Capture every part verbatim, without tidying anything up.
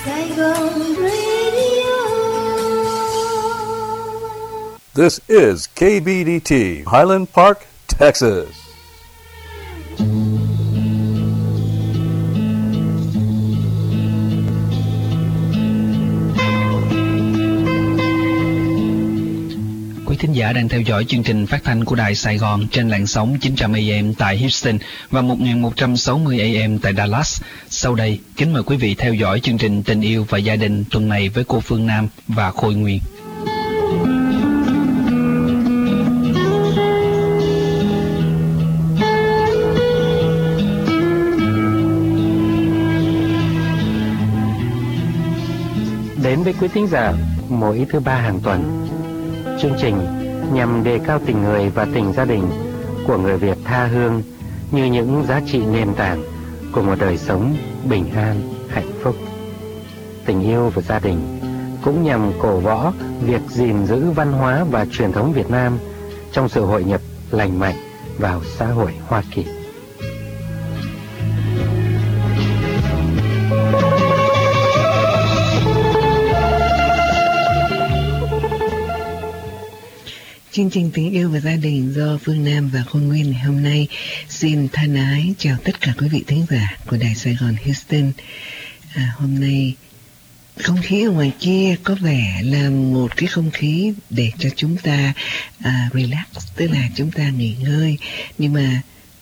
Saigon Radio. This is K B D T, Highland Park, Texas. Quý thính giả đang theo dõi chương trình phát thanh của Đài Sài Gòn trên làn sóng chín trăm A M tại Houston và một nghìn một trăm sáu mươi A M tại Dallas. Sau đây, kính mời quý vị theo dõi chương trình Tình yêu và gia đình tuần này với cô Phương Nam và Khôi Nguyên. Đến với quý thính giả mỗi thứ ba hàng tuần, chương trình nhằm đề cao tình người và tình gia đình của người Việt tha hương như những giá trị nền tảng của một đời sống bình an, hạnh phúc. Tình yêu và gia đình cũng nhằm cổ võ việc gìn giữ văn hóa và truyền thống Việt Nam trong sự hội nhập lành mạnh vào xã hội Hoa Kỳ. Chương trình Tình yêu và gia đình do Phương Nam và Khôi Nguyên ngày hôm nay xin thân ái chào tất cả quý vị thính giả của Đài Sài Gòn Houston. À, hôm nay không khí ở ngoài kia có vẻ là một cái không khí để cho chúng ta à, relax, tức là chúng ta nghỉ ngơi. Nhưng mà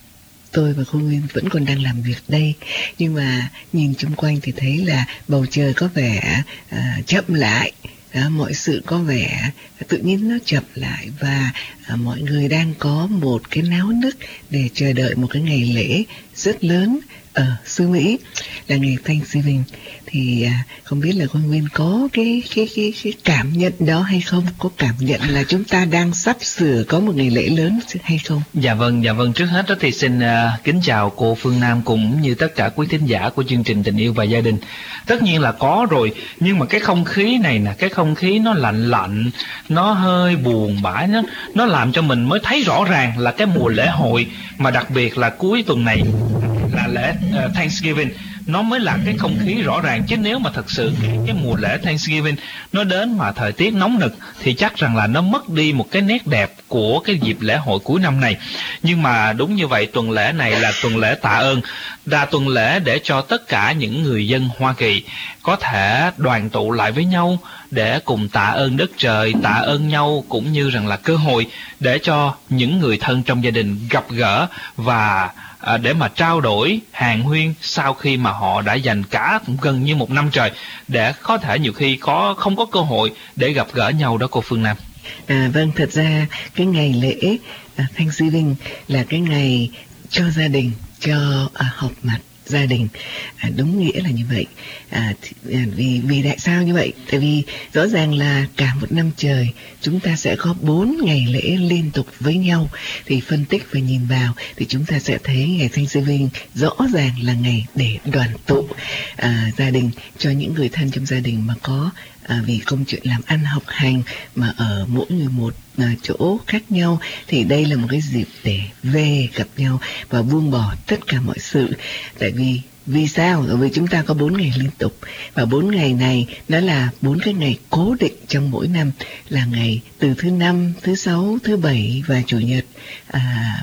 tôi và Khôi Nguyên vẫn còn đang làm việc đây. Nhưng mà nhìn chung quanh thì thấy là bầu trời có vẻ à, chậm lại. Đó, mọi sự có vẻ tự nhiên nó chậm lại và à, mọi người đang có một cái náo nức để chờ đợi một cái ngày lễ rất lớn ở xứ Mỹ là ngày Thanksgiving. Thì à, không biết là Khôi Nguyên có cái, cái, cái, cái cảm nhận đó hay không? Có cảm nhận là chúng ta đang sắp sửa có một ngày lễ lớn hay không? Dạ vâng, dạ vâng. Trước hết đó thì xin uh, kính chào cô Phương Nam cũng như tất cả quý thính giả của chương trình Tình yêu và gia đình. Tất nhiên là có rồi, nhưng mà cái không khí này nè, cái không khí nó lạnh lạnh, nó hơi buồn bã, nó, nó làm cho mình mới thấy rõ ràng là cái mùa lễ hội, mà đặc biệt là cuối tuần này là lễ uh, Thanksgiving, nó mới là cái không khí rõ ràng. Chứ nếu mà thật sự cái mùa lễ Thanksgiving nó đến mà thời tiết nóng nực thì chắc rằng là nó mất đi một cái nét đẹp của cái dịp lễ hội cuối năm này. Nhưng mà đúng như vậy, tuần lễ này là tuần lễ tạ ơn, là tuần lễ để cho tất cả những người dân Hoa Kỳ có thể đoàn tụ lại với nhau để cùng tạ ơn đất trời, tạ ơn nhau, cũng như rằng là cơ hội để cho những người thân trong gia đình gặp gỡ và À, để mà trao đổi hàng huyên sau khi mà họ đã dành cả gần như một năm trời để có thể nhiều khi có không có cơ hội để gặp gỡ nhau đó cô Phương Nam. À, vâng, thật ra cái ngày lễ à, Thanksgiving là cái ngày cho gia đình, cho à, họp mặt gia đình, à, đúng nghĩa là như vậy. À, thì, à, vì vì tại sao như vậy? Tại vì rõ ràng là cả một năm trời chúng ta sẽ có bốn ngày lễ liên tục với nhau. Thì phân tích và nhìn vào thì chúng ta sẽ thấy ngày Thanksgiving rõ ràng là ngày để đoàn tụ à, gia đình, cho những người thân trong gia đình mà có à, vì công chuyện làm ăn học hành mà ở mỗi người một à, chỗ khác nhau, thì đây là một cái dịp để về gặp nhau và buông bỏ tất cả mọi sự. Tại vì Vì sao? Bởi vì chúng ta có bốn ngày liên tục, và bốn ngày này nó là bốn cái ngày cố định trong mỗi năm, là ngày từ thứ năm, thứ sáu, thứ bảy và chủ nhật à,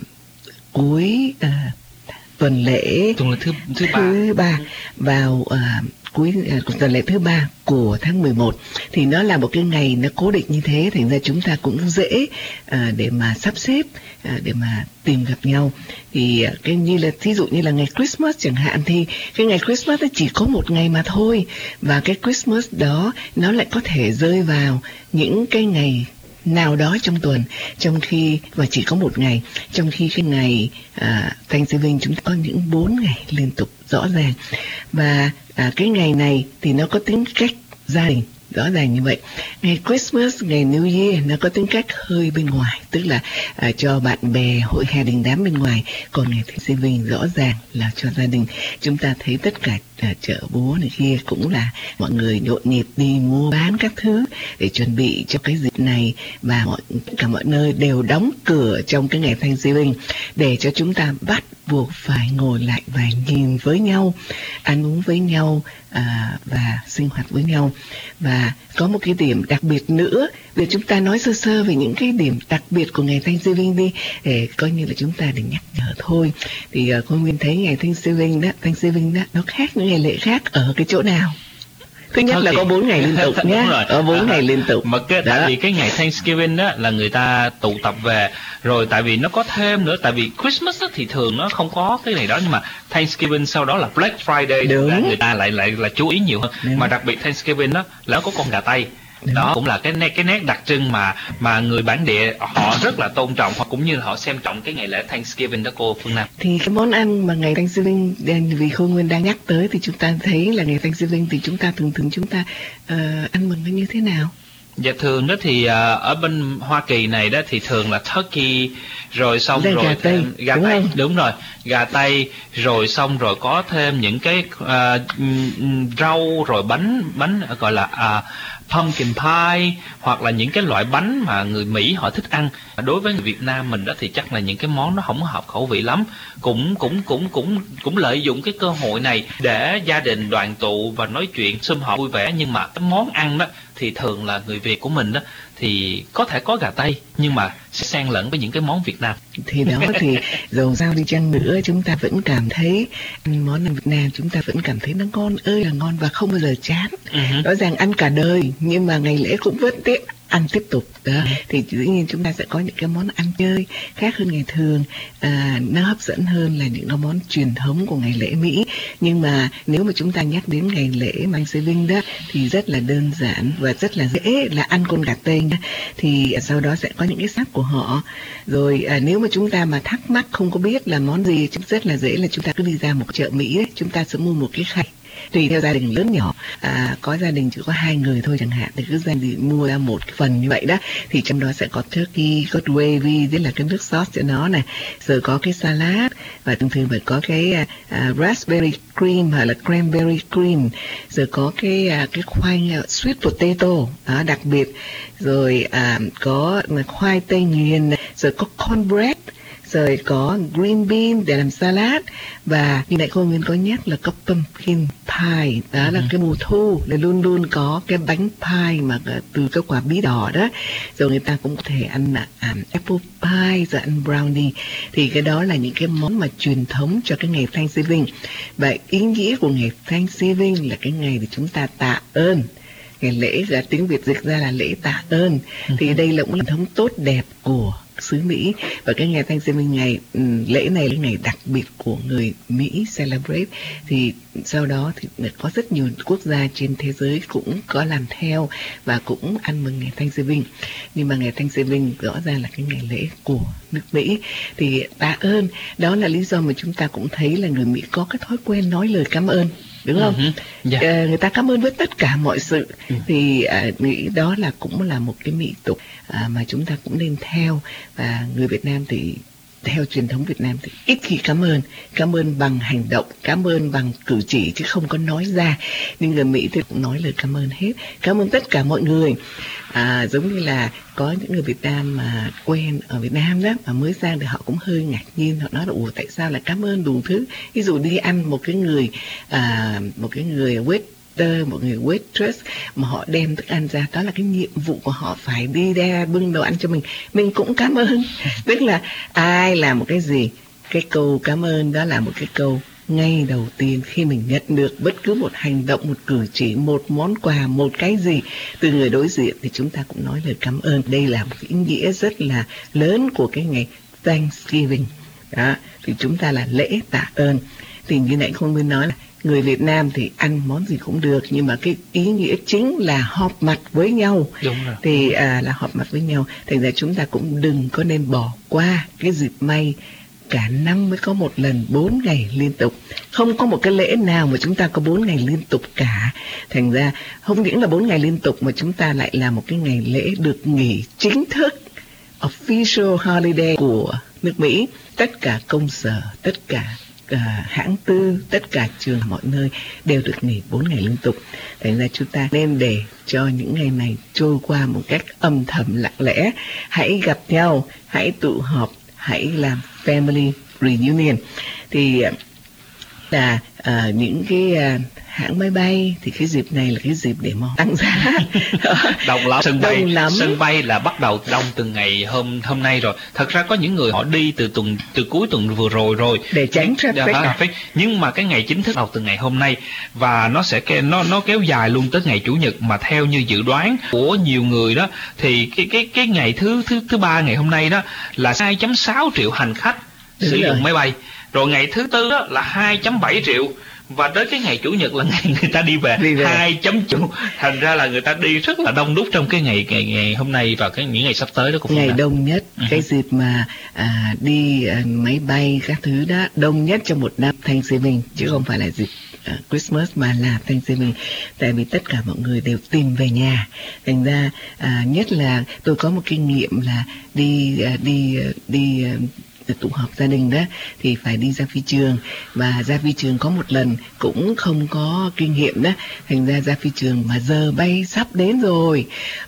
cuối à, tuần lễ tuần lễ thứ thứ ba, thứ ba vào à, cuối à, tuần lễ thứ ba của tháng mười một. Thì nó là một cái ngày nó cố định như thế, thành ra chúng ta cũng dễ à, để mà sắp xếp, à, để mà tìm gặp nhau. Thì à, cái như là thí dụ như là ngày Christmas chẳng hạn, thì cái ngày Christmas nó chỉ có một ngày mà thôi, và cái Christmas đó nó lại có thể rơi vào những cái ngày nào đó trong tuần, trong khi và chỉ có một ngày, trong khi cái ngày à, Thanksgiving chúng ta có những bốn ngày liên tục rõ ràng. Và à, cái ngày này thì nó có tính cách gia đình rõ ràng như vậy. Ngày Christmas, ngày New Year nó có tính cách hơi bên ngoài, tức là à, cho bạn bè hội hè đình đám bên ngoài. Còn ngày Thanksgiving rõ ràng là cho gia đình. Chúng ta thấy tất cả à, chợ búa này kia, cũng là mọi người nhộn nhịp đi mua bán các thứ để chuẩn bị cho cái dịp này, và mọi tất cả mọi nơi đều đóng cửa trong cái ngày Thanksgiving để cho chúng ta bắt buộc phải ngồi lại và nhìn với nhau, ăn uống với nhau à, và sinh hoạt với nhau. Và có một cái điểm đặc biệt nữa, để chúng ta nói sơ sơ về những cái điểm đặc biệt của ngày Thanksgiving đi, để coi như là chúng ta để nhắc nhở thôi. Thì uh, cô Nguyên thấy ngày Thanksgiving đó, Thanksgiving đó nó khác những ngày lễ khác ở cái chỗ nào? Thứ nhất là có bốn ngày liên tục nhé, ở bốn ngày liên tục. Mà cái, tại vì cái ngày Thanksgiving đó là người ta tụ tập về, rồi tại vì nó có thêm nữa, tại vì Christmas đó thì thường nó không có cái này đó, nhưng mà Thanksgiving sau đó là Black Friday, là người ta lại lại là chú ý nhiều hơn. Đúng. Mà đặc biệt Thanksgiving đó là nó có con gà tây. Đúng. Đó cũng là cái nét cái nét đặc trưng mà mà người bản địa họ rất là tôn trọng, hoặc cũng như là họ xem trọng cái ngày lễ Thanksgiving đó cô Phương Nam. Thì cái món ăn mà ngày Thanksgiving, vì Khôi Nguyên đang nhắc tới, thì chúng ta thấy là ngày Thanksgiving thì chúng ta thường thường chúng ta uh, ăn mừng nó như thế nào? Dạ thường đó thì uh, ở bên Hoa Kỳ này đó thì thường là turkey, rồi xong Đây, rồi gà tây, thêm, gà đúng tây không? Đúng rồi, gà tây, rồi xong rồi có thêm những cái uh, rau, rồi bánh bánh gọi là uh, pumpkin pie, hoặc là những cái loại bánh mà người Mỹ họ thích ăn. Đối với người Việt Nam mình đó thì chắc là những cái món nó không hợp khẩu vị lắm. Cũng cũng cũng cũng cũng lợi dụng cái cơ hội này để gia đình đoàn tụ và nói chuyện sum họp vui vẻ. Nhưng mà cái món ăn đó thì thường là người Việt của mình đó thì có thể có gà tây, nhưng mà sẽ xen lẫn với những cái món Việt Nam. Thì đó thì dầu sao đi chăng nữa, chúng ta vẫn cảm thấy món ăn Việt Nam chúng ta vẫn cảm thấy nó ngon ơi là ngon và không bao giờ chán. Uh-huh. Rõ ràng ăn cả đời, nhưng mà ngày lễ cũng vẫn tiếp ăn tiếp tục đó. Uh-huh. Thì dĩ nhiên chúng ta sẽ có những cái món ăn chơi khác hơn ngày thường, à, nó hấp dẫn hơn là những món truyền thống của ngày lễ Mỹ. Nhưng mà nếu mà chúng ta nhắc đến ngày lễ Thanksgiving đó thì rất là đơn giản và rất là dễ, là ăn con gà tây đó. Thì sau đó sẽ có những cái sắc của họ. Rồi à, nếu mà chúng ta mà thắc mắc không có biết là món gì, rất là dễ là chúng ta cứ đi ra một chợ Mỹ đấy, chúng ta sẽ mua một cái khay. Tùy theo gia đình lớn nhỏ, à, có gia đình chỉ có hai người thôi chẳng hạn, thì cứ gia đình mua ra một phần như vậy đó, thì trong đó sẽ có turkey, có gravy, tức là cái nước sauce cho nó này, rồi có cái salad, và thường thường phải có cái uh, raspberry cream hoặc là cranberry cream, rồi có cái uh, cái khoai uh, sweet potato đó, đặc biệt, rồi uh, có khoai tây nghiền, rồi có cornbread, rồi có green bean để làm salad, và như nãy cô Nguyên có nhắc là có pumpkin pie, đó uh-huh. là cái mùa thu là luôn luôn có cái bánh pie mà từ cái quả bí đỏ đó, rồi người ta cũng có thể ăn um, apple pie, rồi ăn brownie. Thì cái đó là những cái món mà truyền thống cho cái ngày Thanksgiving. Và ý nghĩa của ngày Thanksgiving là cái ngày để chúng ta tạ ơn. Ngày lễ là tiếng Việt dịch ra là lễ tạ ơn. Uh-huh. Thì đây là cũng là thống tốt đẹp của xứ Mỹ, và cái ngày Thanksgiving, ngày um, lễ này là ngày đặc biệt của người Mỹ celebrate. Thì sau đó thì có rất nhiều quốc gia trên thế giới cũng có làm theo và cũng ăn mừng ngày Thanksgiving. Nhưng mà ngày Thanksgiving rõ ràng là cái ngày lễ của nước Mỹ. Thì tạ ơn, đó là lý do mà chúng ta cũng thấy là người Mỹ có cái thói quen nói lời cảm ơn, đúng không? Uh-huh. Yeah. À, người ta cảm ơn với tất cả mọi sự. Uh-huh. Thì à, nghĩ đó là cũng là một cái mỹ tục à, mà chúng ta cũng nên theo. Và người Việt Nam thì theo truyền thống Việt Nam thì ít khi cảm ơn, cảm ơn bằng hành động, cảm ơn bằng cử chỉ chứ không có nói ra. Nhưng người Mỹ thì cũng nói lời cảm ơn hết, cảm ơn tất cả mọi người. À, giống như là có những người Việt Nam mà quen ở Việt Nam đó mà mới sang thì họ cũng hơi ngạc nhiên, họ nói là ủa tại sao lại cảm ơn đủ thứ. Ví dụ đi ăn một cái người à, một cái người wait một người waitress mà họ đem thức ăn ra, đó là cái nhiệm vụ của họ, phải đi ra bưng đồ ăn cho mình, mình cũng cảm ơn. Tức là ai làm một cái gì, cái câu cảm ơn đó là một cái câu ngay đầu tiên khi mình nhận được bất cứ một hành động, một cử chỉ, một món quà, một cái gì từ người đối diện thì chúng ta cũng nói lời cảm ơn. Đây là một ý nghĩa rất là lớn của cái ngày Thanksgiving đó. Thì chúng ta là lễ tạ ơn. Thì như nãy Khôn Nguyên nói là người Việt Nam thì ăn món gì cũng được, nhưng mà cái ý nghĩa chính là họp mặt với nhau. Đúng rồi. Thì à, là họp mặt với nhau. Thành ra chúng ta cũng đừng có nên bỏ qua cái dịp may cả năm mới có một lần bốn ngày liên tục. Không có một cái lễ nào mà chúng ta có bốn ngày liên tục cả. Thành ra không những là bốn ngày liên tục mà chúng ta lại là một cái ngày lễ được nghỉ chính thức, official holiday của nước Mỹ. Tất cả công sở, tất cả à, hãng tư, tất cả trường mọi nơi đều được nghỉ bốn ngày liên tục. Thành ra chúng ta nên để cho những ngày này trôi qua một cách âm thầm lặng lẽ. Hãy gặp nhau, hãy tụ họp, hãy làm family reunion. Thì là à, những cái à, hãng máy bay thì cái dịp này là cái dịp để mà tăng giá. Đông lắm. Sân bay, Đông lắm. sân bay là bắt đầu đông từ ngày hôm hôm nay rồi. Thật ra có những người họ đi từ tuần từ cuối tuần vừa rồi rồi để tránh traffic. À, traffic. Nhưng mà cái ngày chính thức đầu từ ngày hôm nay, và nó sẽ ke, nó nó kéo dài luôn tới ngày chủ nhật, mà theo như dự đoán của nhiều người đó thì cái cái cái ngày thứ thứ thứ ba ngày hôm nay đó là hai phẩy sáu triệu hành khách Đúng sử rồi. dụng máy bay. Rồi ngày thứ tư đó là hai phẩy bảy triệu, và tới cái ngày chủ nhật là ngày người ta đi về, đi về. hai chấm triệu. Thành ra là người ta đi rất là đông đúc trong cái ngày ngày ngày hôm nay và cái những ngày sắp tới đó cũng Ngày là đông nhất, Ừ. cái dịp mà à, đi à, máy bay các thứ đó đông nhất trong một năm Thanksgiving, chứ không phải là dịp à, Christmas mà là Thanksgiving. Tại vì tất cả mọi người đều tìm về nhà. Thành ra à, nhất là tôi có một kinh nghiệm là đi à, đi à, đi à, tụ họp gia đình đó thì phải đi ra phi trường, và ra phi trường có một lần cũng không có kinh nghiệm đó. Thành ra ra phi trường mà giờ bay sắp đến rồi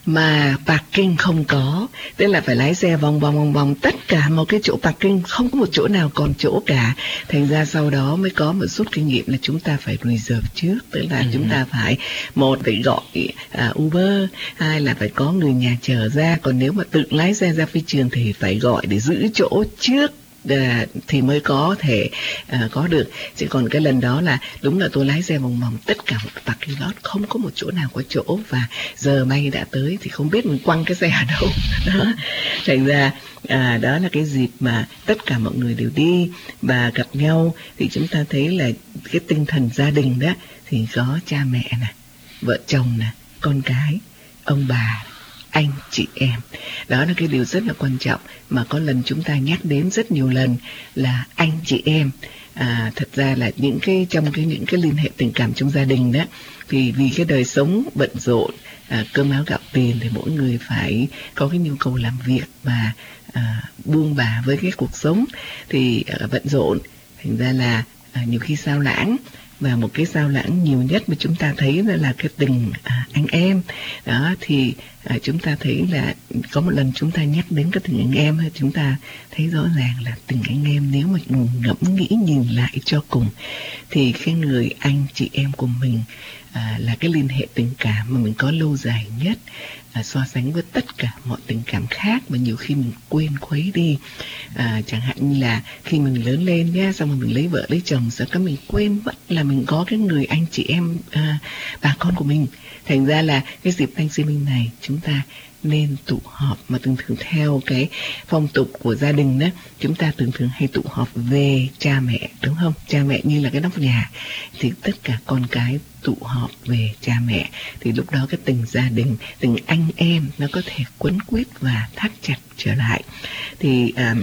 mà parking không có, tức là phải lái xe vòng vòng vòng vòng tất cả một cái chỗ parking, không có một chỗ nào còn chỗ cả. Thành ra sau đó mới có một rút kinh nghiệm là chúng ta phải reserve trước, tức là Ừ. chúng ta phải một phải gọi à, Uber, hai là phải có người nhà chở ra, còn nếu mà tự lái xe ra phi trường thì phải gọi để giữ chỗ trước À, thì mới có thể à, có được. Chỉ còn cái lần đó là đúng là tôi lái xe vòng vòng tất cả một parking lot, không có một chỗ nào có chỗ, và giờ bay đã tới thì không biết mình quăng cái xe ở đâu đó. Thành ra à, đó là cái dịp mà tất cả mọi người đều đi và gặp nhau. Thì chúng ta thấy là cái tinh thần gia đình đó thì có cha mẹ nè, vợ chồng nè, con cái, ông bà, anh chị em. Đó là cái điều rất là quan trọng mà có lần chúng ta nhắc đến rất nhiều lần là anh chị em. À, thật ra là những cái trong cái những cái liên hệ tình cảm trong gia đình đó, thì vì cái đời sống bận rộn, à, cơm áo gạo tiền, thì mỗi người phải có cái nhu cầu làm việc và à, buông bả với cái cuộc sống thì à, bận rộn. Thành ra là à, nhiều khi sao lãng. Và một cái sao lãng nhiều nhất mà chúng ta thấy đó là cái tình à, anh em. Đó thì à, chúng ta thấy là có một lần chúng ta nhắc đến cái tình anh em, chúng ta thấy rõ ràng là tình anh em nếu mà ngẫm nghĩ nhìn lại cho cùng thì cái người anh chị em của mình à, là cái liên hệ tình cảm mà mình có lâu dài nhất, à, so sánh với tất cả mọi tình cảm khác mà nhiều khi mình quên khuấy đi. À, chẳng hạn như là khi mình lớn lên nhá, xong rồi mình lấy vợ lấy chồng, sau đó mình quên mất là mình có cái người anh chị em à, bà con của mình. Thành ra là cái dịp Thanksgiving này chúng ta nên tụ họp, mà thường thường theo cái phong tục của gia đình đó, chúng ta thường thường hay tụ họp về cha mẹ, đúng không? Cha mẹ như là cái nóc nhà, thì tất cả con cái tụ họp về cha mẹ, thì lúc đó cái tình gia đình, tình anh em nó có thể quấn quýt và thắt chặt trở lại. Thì à,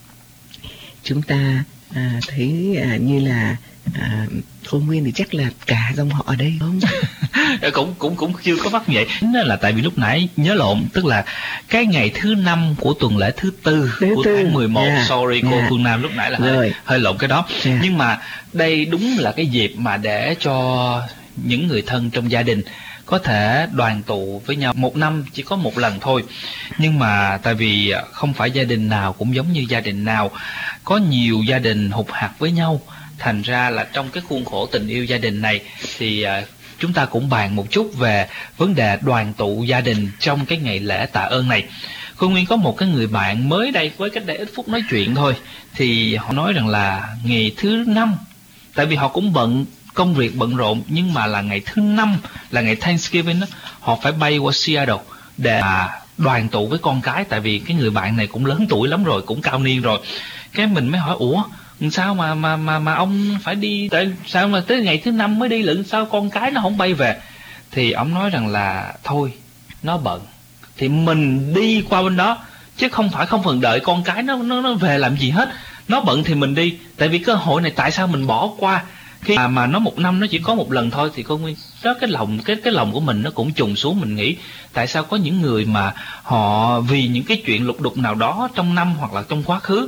chúng ta à, thấy à, như là à, cô Nguyên thì chắc là cả dòng họ ở đây không? cũng cũng cũng chưa có bắt vậy. Đó là tại vì lúc nãy nhớ lộn, tức là cái ngày thứ năm của tuần lễ thứ tư Thứ của tư. tháng mười một. Yeah. Sorry cô Yeah. Phương Nam, lúc nãy là hơi, Rồi. hơi lộn cái đó. Yeah. Nhưng mà đây đúng là cái dịp mà để cho những người thân trong gia đình có thể đoàn tụ với nhau. Một năm chỉ có một lần thôi, nhưng mà tại vì không phải gia đình nào cũng giống như gia đình nào, có nhiều gia đình hụt hặc với nhau. Thành ra là trong cái khuôn khổ tình yêu gia đình này thì uh, chúng ta cũng bàn một chút về vấn đề đoàn tụ gia đình trong cái ngày lễ tạ ơn này. Cô Nguyên có một cái người bạn mới đây, với cách đây ít phút nói chuyện thôi, thì họ nói rằng là ngày thứ năm, tại vì họ cũng bận công việc bận rộn, nhưng mà là ngày thứ năm là ngày Thanksgiving đó, họ phải bay qua Seattle để mà đoàn tụ với con cái. Tại vì cái người bạn này cũng lớn tuổi lắm rồi, cũng cao niên rồi. Cái mình mới hỏi, ủa sao mà mà mà mà ông phải đi, tại sao mà tới ngày thứ năm mới đi lận, sao con cái nó không bay về? Thì ông nói rằng là thôi, nó bận thì mình đi qua bên đó, chứ không phải không phần đợi con cái nó nó nó về làm gì hết. Nó bận thì mình đi, tại vì cơ hội này tại sao mình bỏ qua khi mà, mà nó một năm nó chỉ có một lần thôi. Thì con Nguyên đó, cái lòng cái cái lòng của mình nó cũng trùng xuống. Mình nghĩ tại sao có những người mà họ vì những cái chuyện lục đục nào đó trong năm hoặc là trong quá khứ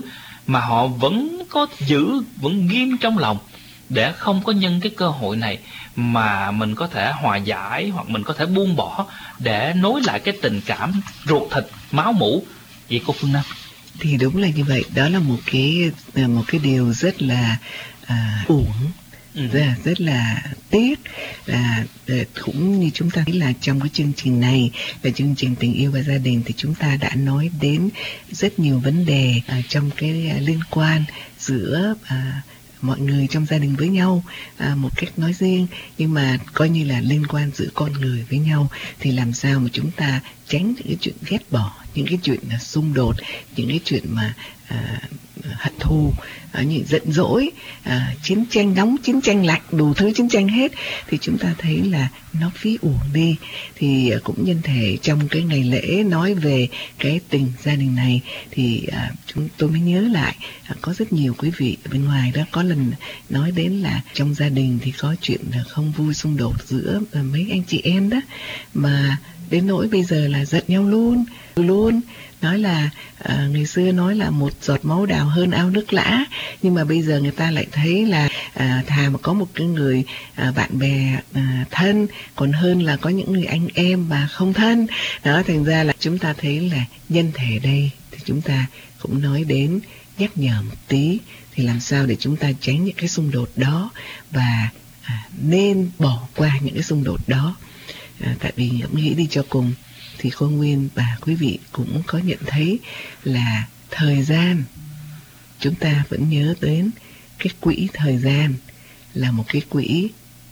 mà họ vẫn có giữ, vẫn ghim trong lòng, để không có nhân cái cơ hội này mà mình có thể hòa giải, hoặc mình có thể buông bỏ để nối lại cái tình cảm ruột thịt máu mủ. Vậy cô Phương Nam? Thì đúng là như vậy, đó là một cái một cái điều rất là à, uổng, ừ. rất, là, rất là tiếc. Là cũng như chúng ta thấy là trong cái chương trình này là chương trình tình yêu và gia đình, thì chúng ta đã nói đến rất nhiều vấn đề à, trong cái à, liên quan giữa à, mọi người trong gia đình với nhau, à, một cách nói riêng, nhưng mà coi như là liên quan giữa con người với nhau. Thì làm sao mà chúng ta tránh những cái chuyện ghét bỏ, những cái chuyện là xung đột, những cái chuyện mà à, hận thù, à, những giận dỗi, à, chiến tranh nóng, chiến tranh lạnh, đủ thứ chiến tranh hết, thì chúng ta thấy là nó phí uổng đi. Thì à, cũng nhân thể trong cái ngày lễ nói về cái tình gia đình này, thì à, chúng tôi mới nhớ lại à, có rất nhiều quý vị ở bên ngoài đó có lần nói đến là trong gia đình thì có chuyện là không vui, xung đột giữa à, mấy anh chị em đó, mà đến nỗi bây giờ là giận nhau luôn luôn nói là à, ngày xưa nói là một giọt máu đào hơn ao nước lã, nhưng mà bây giờ người ta lại thấy là à, thà mà có một cái người à, bạn bè à, thân còn hơn là có những người anh em mà không thân đó. Thành ra là chúng ta thấy là nhân thể đây thì chúng ta cũng nói đến, nhắc nhở một tí, thì làm sao để chúng ta tránh những cái xung đột đó, và à, nên bỏ qua những cái xung đột đó. À, tại vì nghĩ đi cho cùng thì cô Nguyên và quý vị cũng có nhận thấy là thời gian, chúng ta vẫn nhớ đến cái quỹ thời gian là một cái quỹ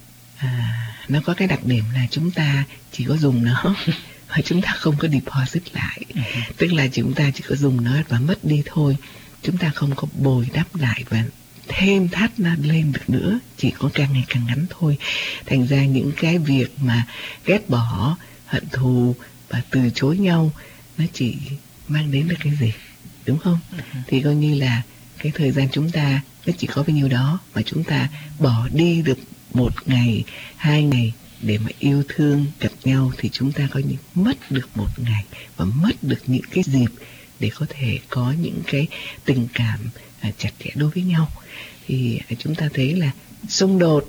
à, nó có cái đặc điểm là chúng ta chỉ có dùng nó và chúng ta không có deposit lại. Tức là chúng ta chỉ có dùng nó và mất đi thôi, chúng ta không có bồi đắp lại và thêm thắt nó lên được nữa, chỉ có càng ngày càng ngắn thôi. Thành ra những cái việc mà ghét bỏ, hận thù và từ chối nhau, nó chỉ mang đến được cái gì, đúng không? Uh-huh. Thì coi như là cái thời gian chúng ta nó chỉ có bao nhiêu đó, mà chúng ta bỏ đi được một ngày, hai ngày để mà yêu thương gặp nhau, thì chúng ta coi như mất được một ngày và mất được những cái dịp để có thể có những cái tình cảm à, chặt chẽ đối với nhau. Thì à, chúng ta thấy là xung đột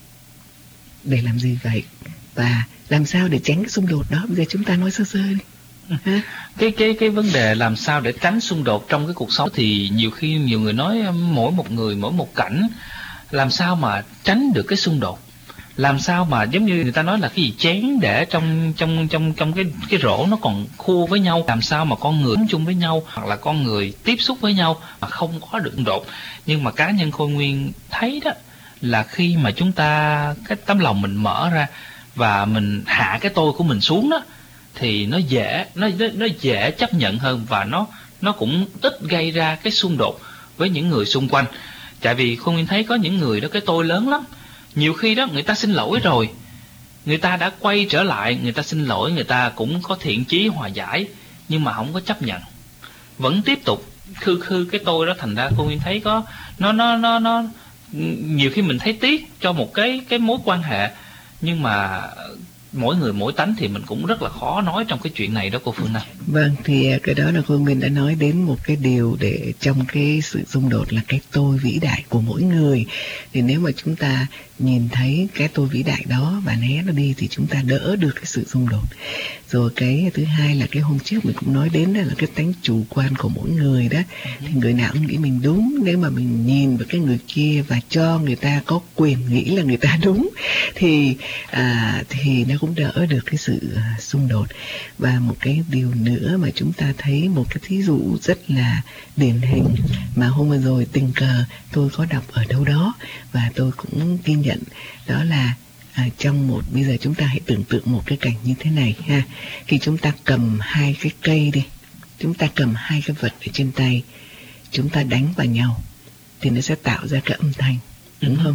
để làm gì vậy, và làm sao để tránh cái xung đột đó, bây giờ chúng ta nói sơ sơ đi. Ha? Cái cái cái vấn đề làm sao để tránh xung đột trong cái cuộc sống thì nhiều khi nhiều người nói mỗi một người mỗi một cảnh, làm sao mà tránh được cái xung đột, làm sao mà giống như người ta nói là cái gì chén để trong trong trong trong cái cái rổ nó còn khô với nhau, làm sao mà con người sống chung với nhau hoặc là con người tiếp xúc với nhau mà không có được xung đột. Nhưng mà cá nhân Khôi Nguyên thấy đó là khi mà chúng ta cái tấm lòng mình mở ra và mình hạ cái tôi của mình xuống đó, thì nó dễ nó nó dễ chấp nhận hơn, và nó nó cũng ít gây ra cái xung đột với những người xung quanh. Tại vì Khôi Nguyên thấy có những người đó cái tôi lớn lắm, nhiều khi đó người ta xin lỗi rồi, người ta đã quay trở lại, người ta xin lỗi, người ta cũng có thiện chí hòa giải, nhưng mà không có chấp nhận, vẫn tiếp tục khư khư cái tôi đó. Thành ra Khôi Nguyên thấy có nó nó nó nó nhiều khi mình thấy tiếc cho một cái cái mối quan hệ, nhưng mà mỗi người mỗi tánh thì mình cũng rất là khó nói trong cái chuyện này đó cô Phương Nam. Vâng, thì cái đó là cô Nguyên đã nói đến một cái điều để trong cái sự xung đột là cái tôi vĩ đại của mỗi người. Thì nếu mà chúng ta nhìn thấy cái tôi vĩ đại đó và né nó đi thì chúng ta đỡ được cái sự xung đột. Rồi cái thứ hai là cái hôm trước mình cũng nói đến đó là cái tánh chủ quan của mỗi người đó. Thì người nào cũng nghĩ mình đúng, nếu mà mình nhìn vào cái người kia và cho người ta có quyền nghĩ là người ta đúng thì à, thì nó cũng đỡ được cái sự à, xung đột. Và một cái điều nữa mà chúng ta thấy một cái thí dụ rất là điển hình mà hôm vừa rồi tình cờ tôi có đọc ở đâu đó và tôi cũng ghi nhận, đó là à, trong một, bây giờ chúng ta hãy tưởng tượng một cái cảnh như thế này ha. Khi chúng ta cầm hai cái cây đi, chúng ta cầm hai cái vật ở trên tay, chúng ta đánh vào nhau thì nó sẽ tạo ra cái âm thanh, đúng không?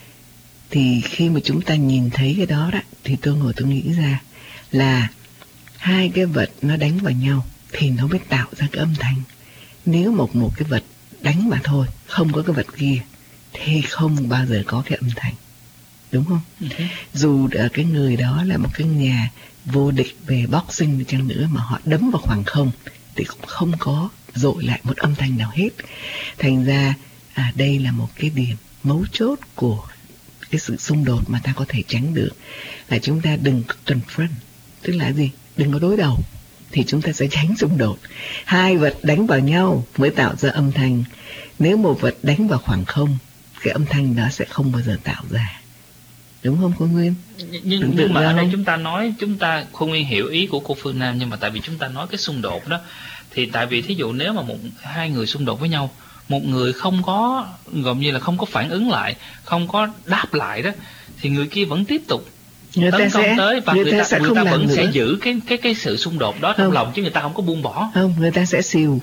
Thì khi mà chúng ta nhìn thấy cái đó đó, thì tôi ngồi tôi nghĩ ra là hai cái vật nó đánh vào nhau thì nó mới tạo ra cái âm thanh. Nếu một một cái vật đánh mà thôi, không có cái vật kia thì không bao giờ có cái âm thanh, đúng không? Okay. Dù cái người đó là một cái nhà vô địch về boxing chăng nữa mà họ đấm vào khoảng không thì cũng không có dội lại một âm thanh nào hết. Thành ra à, đây là một cái điểm mấu chốt của cái sự xung đột mà ta có thể tránh được, là chúng ta đừng confront, tức là gì? Đừng có đối đầu, thì chúng ta sẽ tránh xung đột. Hai vật đánh vào nhau mới tạo ra âm thanh. Nếu một vật đánh vào khoảng không, cái âm thanh đó sẽ không bao giờ tạo ra. Đúng không cô Nguyên? Nhưng, nhưng mà ở đây chúng ta nói, chúng ta Khôi Nguyên hiểu ý của cô Phương Nam, nhưng mà tại vì chúng ta nói cái xung đột đó, thì tại vì thí dụ nếu mà một hai người xung đột với nhau, một người không có gồm như là không có phản ứng lại, không có đáp lại đó, thì người kia vẫn tiếp tục người tấn công sẽ, tới, và người, người ta, sẽ người ta vẫn nữa. Sẽ giữ cái cái cái sự xung đột đó trong không. lòng, chứ người ta không có buông bỏ. Không, người ta sẽ xìu.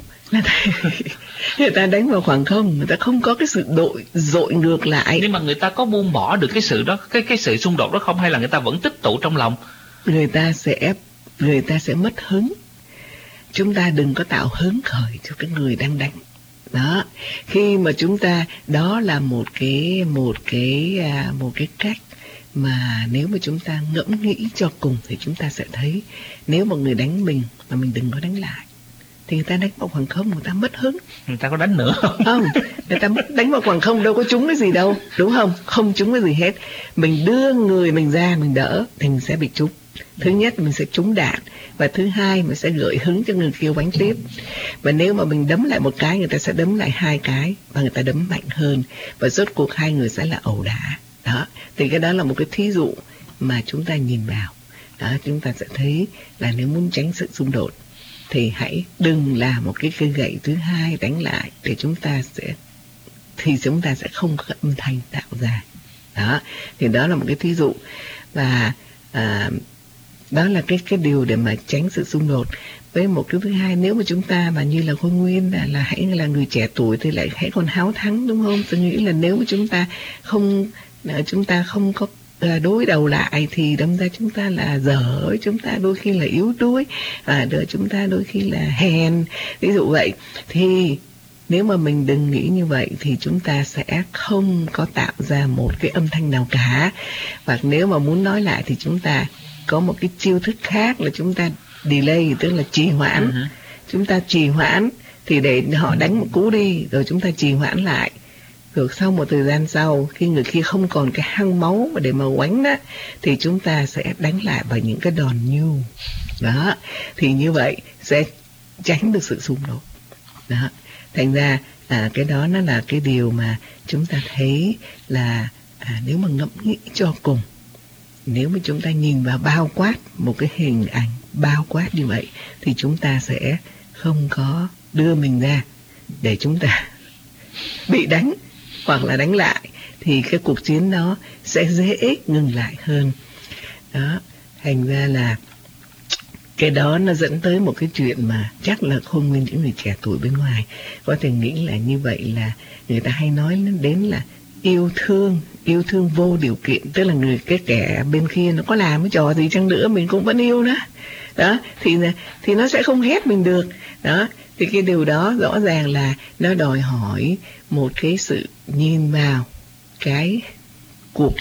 Người ta đánh vào khoảng không, người ta không có cái sự đội dội ngược lại. Nhưng mà người ta có buông bỏ được cái sự đó, cái cái sự xung đột đó không, hay là người ta vẫn tích tụ trong lòng? Người ta sẽ người ta sẽ mất hứng. Chúng ta đừng có tạo hứng khởi cho cái người đang đánh. Đó, khi mà chúng ta, đó là một cái một cái một cái cách mà nếu mà chúng ta ngẫm nghĩ cho cùng thì chúng ta sẽ thấy, nếu một người đánh mình mà mình đừng có đánh lại, thì người ta đánh vào khoảng không, người ta mất hứng. Người ta có đánh nữa không? Không, người ta đánh vào khoảng không đâu có trúng cái gì đâu, đúng không? Không trúng cái gì hết. Mình đưa người mình ra, mình đỡ thì mình sẽ bị trúng. Thứ nhất mình sẽ trúng đạn, và thứ hai mình sẽ gợi hứng cho người kia đánh tiếp. Và nếu mà mình đấm lại một cái, người ta sẽ đấm lại hai cái, và người ta đấm mạnh hơn, và rốt cuộc hai người sẽ là ẩu đả. Đó, thì cái đó là một cái thí dụ mà chúng ta nhìn vào. Đó, chúng ta sẽ thấy là nếu muốn tránh sự xung đột thì hãy đừng là một cái cây gậy thứ hai đánh lại, để chúng ta sẽ thì chúng ta sẽ không có âm thanh tạo ra. Đó, thì đó là một cái thí dụ. Và à, đó là cái cái điều để mà tránh sự xung đột. Với một cái thứ hai, nếu mà chúng ta mà như là Khôi Nguyên là, là hãy là người trẻ tuổi thì lại hãy còn háo thắng, đúng không? Tôi nghĩ là nếu mà chúng ta không chúng ta không có đối đầu lại thì đâm ra chúng ta là dở, chúng ta đôi khi là yếu đuối, và đôi chúng ta đôi khi là hèn, ví dụ vậy. Thì nếu mà mình đừng nghĩ như vậy thì chúng ta sẽ không có tạo ra một cái âm thanh nào cả. Và nếu mà muốn nói lại thì chúng ta có một cái chiêu thức khác là chúng ta delay, tức là trì hoãn. Uh-huh. Chúng ta trì hoãn thì để họ đánh một cú đi, rồi chúng ta trì hoãn lại. Rồi sau một thời gian sau, khi người kia không còn cái hăng máu để mà quánh đó, thì chúng ta sẽ đánh lại bằng những cái đòn nhu. Đó, thì như vậy sẽ tránh được sự xung đột. Đó, thành ra à, cái đó nó là cái điều mà chúng ta thấy là à, nếu mà ngẫm nghĩ cho cùng, nếu mà chúng ta nhìn vào bao quát một cái hình ảnh bao quát như vậy, thì chúng ta sẽ không có đưa mình ra để chúng ta bị đánh hoặc là đánh lại, thì cái cuộc chiến đó sẽ dễ ngừng lại hơn. Đó, thành ra là cái đó nó dẫn tới một cái chuyện mà chắc là Khôi Nguyên những người trẻ tuổi bên ngoài có thể nghĩ là như vậy, là người ta hay nói đến là yêu thương, yêu thương vô điều kiện, tức là người cái kẻ bên kia nó có làm cái trò gì chăng nữa mình cũng vẫn yêu đó. Đó, thì thì nó sẽ không ghét mình được. Đó, thì cái điều đó rõ ràng là nó đòi hỏi một cái sự nhìn vào cái cuộc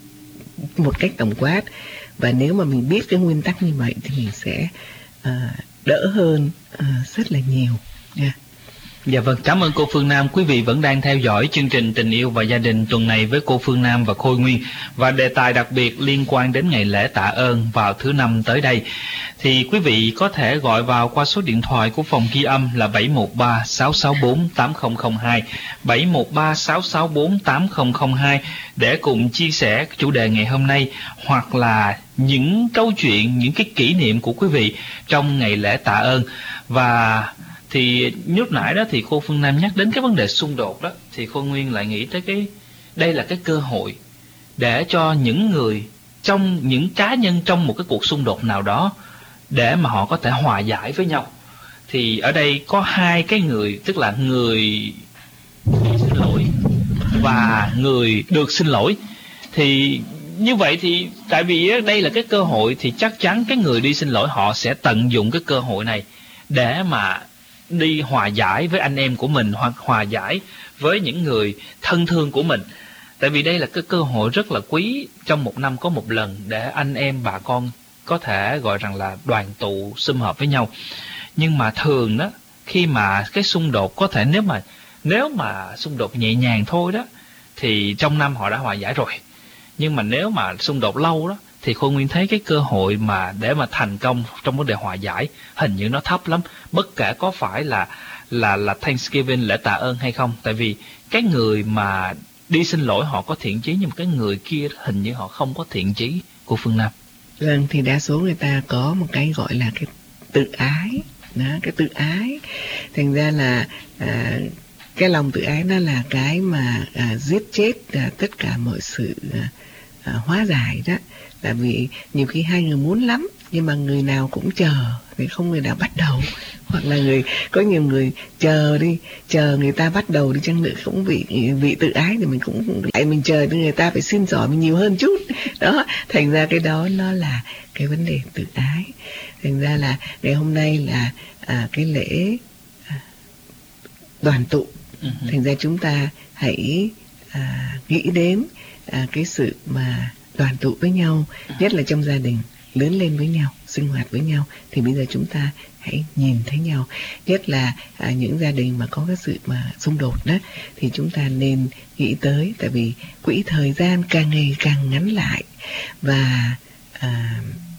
một cách tổng quát. Và nếu mà mình biết cái nguyên tắc như vậy thì mình sẽ uh, đỡ hơn uh, rất là nhiều. Yeah. Dạ vâng, cảm ơn cô Phương Nam. Quý vị vẫn đang theo dõi chương trình Tình Yêu và Gia Đình tuần này với cô Phương Nam và Khôi Nguyên, và đề tài đặc biệt liên quan đến ngày lễ tạ ơn vào thứ năm tới đây. Thì quý vị có thể gọi vào qua số điện thoại của phòng ghi âm là bảy một ba sáu sáu bốn tám không không hai, bảy một ba sáu sáu bốn tám không không hai để cùng chia sẻ chủ đề ngày hôm nay, hoặc là những câu chuyện, những cái kỷ niệm của quý vị trong ngày lễ tạ ơn. Và thì lúc nãy đó thì cô Phương Nam nhắc đến cái vấn đề xung đột đó, thì Khôi Nguyên lại nghĩ tới cái đây là cái cơ hội để cho những người trong những cá nhân trong một cái cuộc xung đột nào đó để mà họ có thể hòa giải với nhau. Thì ở đây có hai cái người, tức là người xin lỗi và người được xin lỗi. Thì như vậy thì tại vì đây là cái cơ hội, thì chắc chắn cái người đi xin lỗi họ sẽ tận dụng cái cơ hội này để mà đi hòa giải với anh em của mình, hoặc hòa giải với những người thân thương của mình. Tại vì đây là cái cơ hội rất là quý, trong một năm có một lần để anh em bà con có thể gọi rằng là đoàn tụ sum họp với nhau. Nhưng mà thường đó, khi mà cái xung đột có thể nếu mà nếu mà xung đột nhẹ nhàng thôi đó thì trong năm họ đã hòa giải rồi. Nhưng mà nếu mà xung đột lâu đó thì Khôi Nguyên thấy cái cơ hội mà để mà thành công trong vấn đề hòa giải hình như nó thấp lắm, bất kể có phải là là là Thanksgiving, lễ tạ ơn hay không. Tại vì cái người mà đi xin lỗi họ có thiện chí, nhưng mà cái người kia hình như họ không có thiện chí của phương Nam. Vâng, thì đa số người ta có một cái gọi là cái tự ái, đó, cái tự ái. Thành ra là à, cái lòng tự ái nó là cái mà à, giết chết à, tất cả mọi sự à, à, hóa giải đó. Là vì nhiều khi hai người muốn lắm nhưng mà người nào cũng chờ thì không người nào bắt đầu, hoặc là người có nhiều người chờ đi chờ người ta bắt đầu đi chăng nữa cũng bị bị tự ái thì mình cũng lại mình chờ thì người ta phải xin giỏi mình nhiều hơn chút đó. Thành ra cái đó nó là cái vấn đề tự ái. Thành ra là ngày hôm nay là à, cái lễ à, đoàn tụ. Uh-huh. Thành ra chúng ta hãy à, nghĩ đến à, cái sự mà đoàn tụ với nhau, nhất là trong gia đình, lớn lên với nhau, sinh hoạt với nhau. Thì bây giờ chúng ta hãy nhìn thấy nhau, nhất là à, những gia đình mà có cái sự mà xung đột đó, thì chúng ta nên nghĩ tới. Tại vì quỹ thời gian càng ngày càng ngắn lại, và à,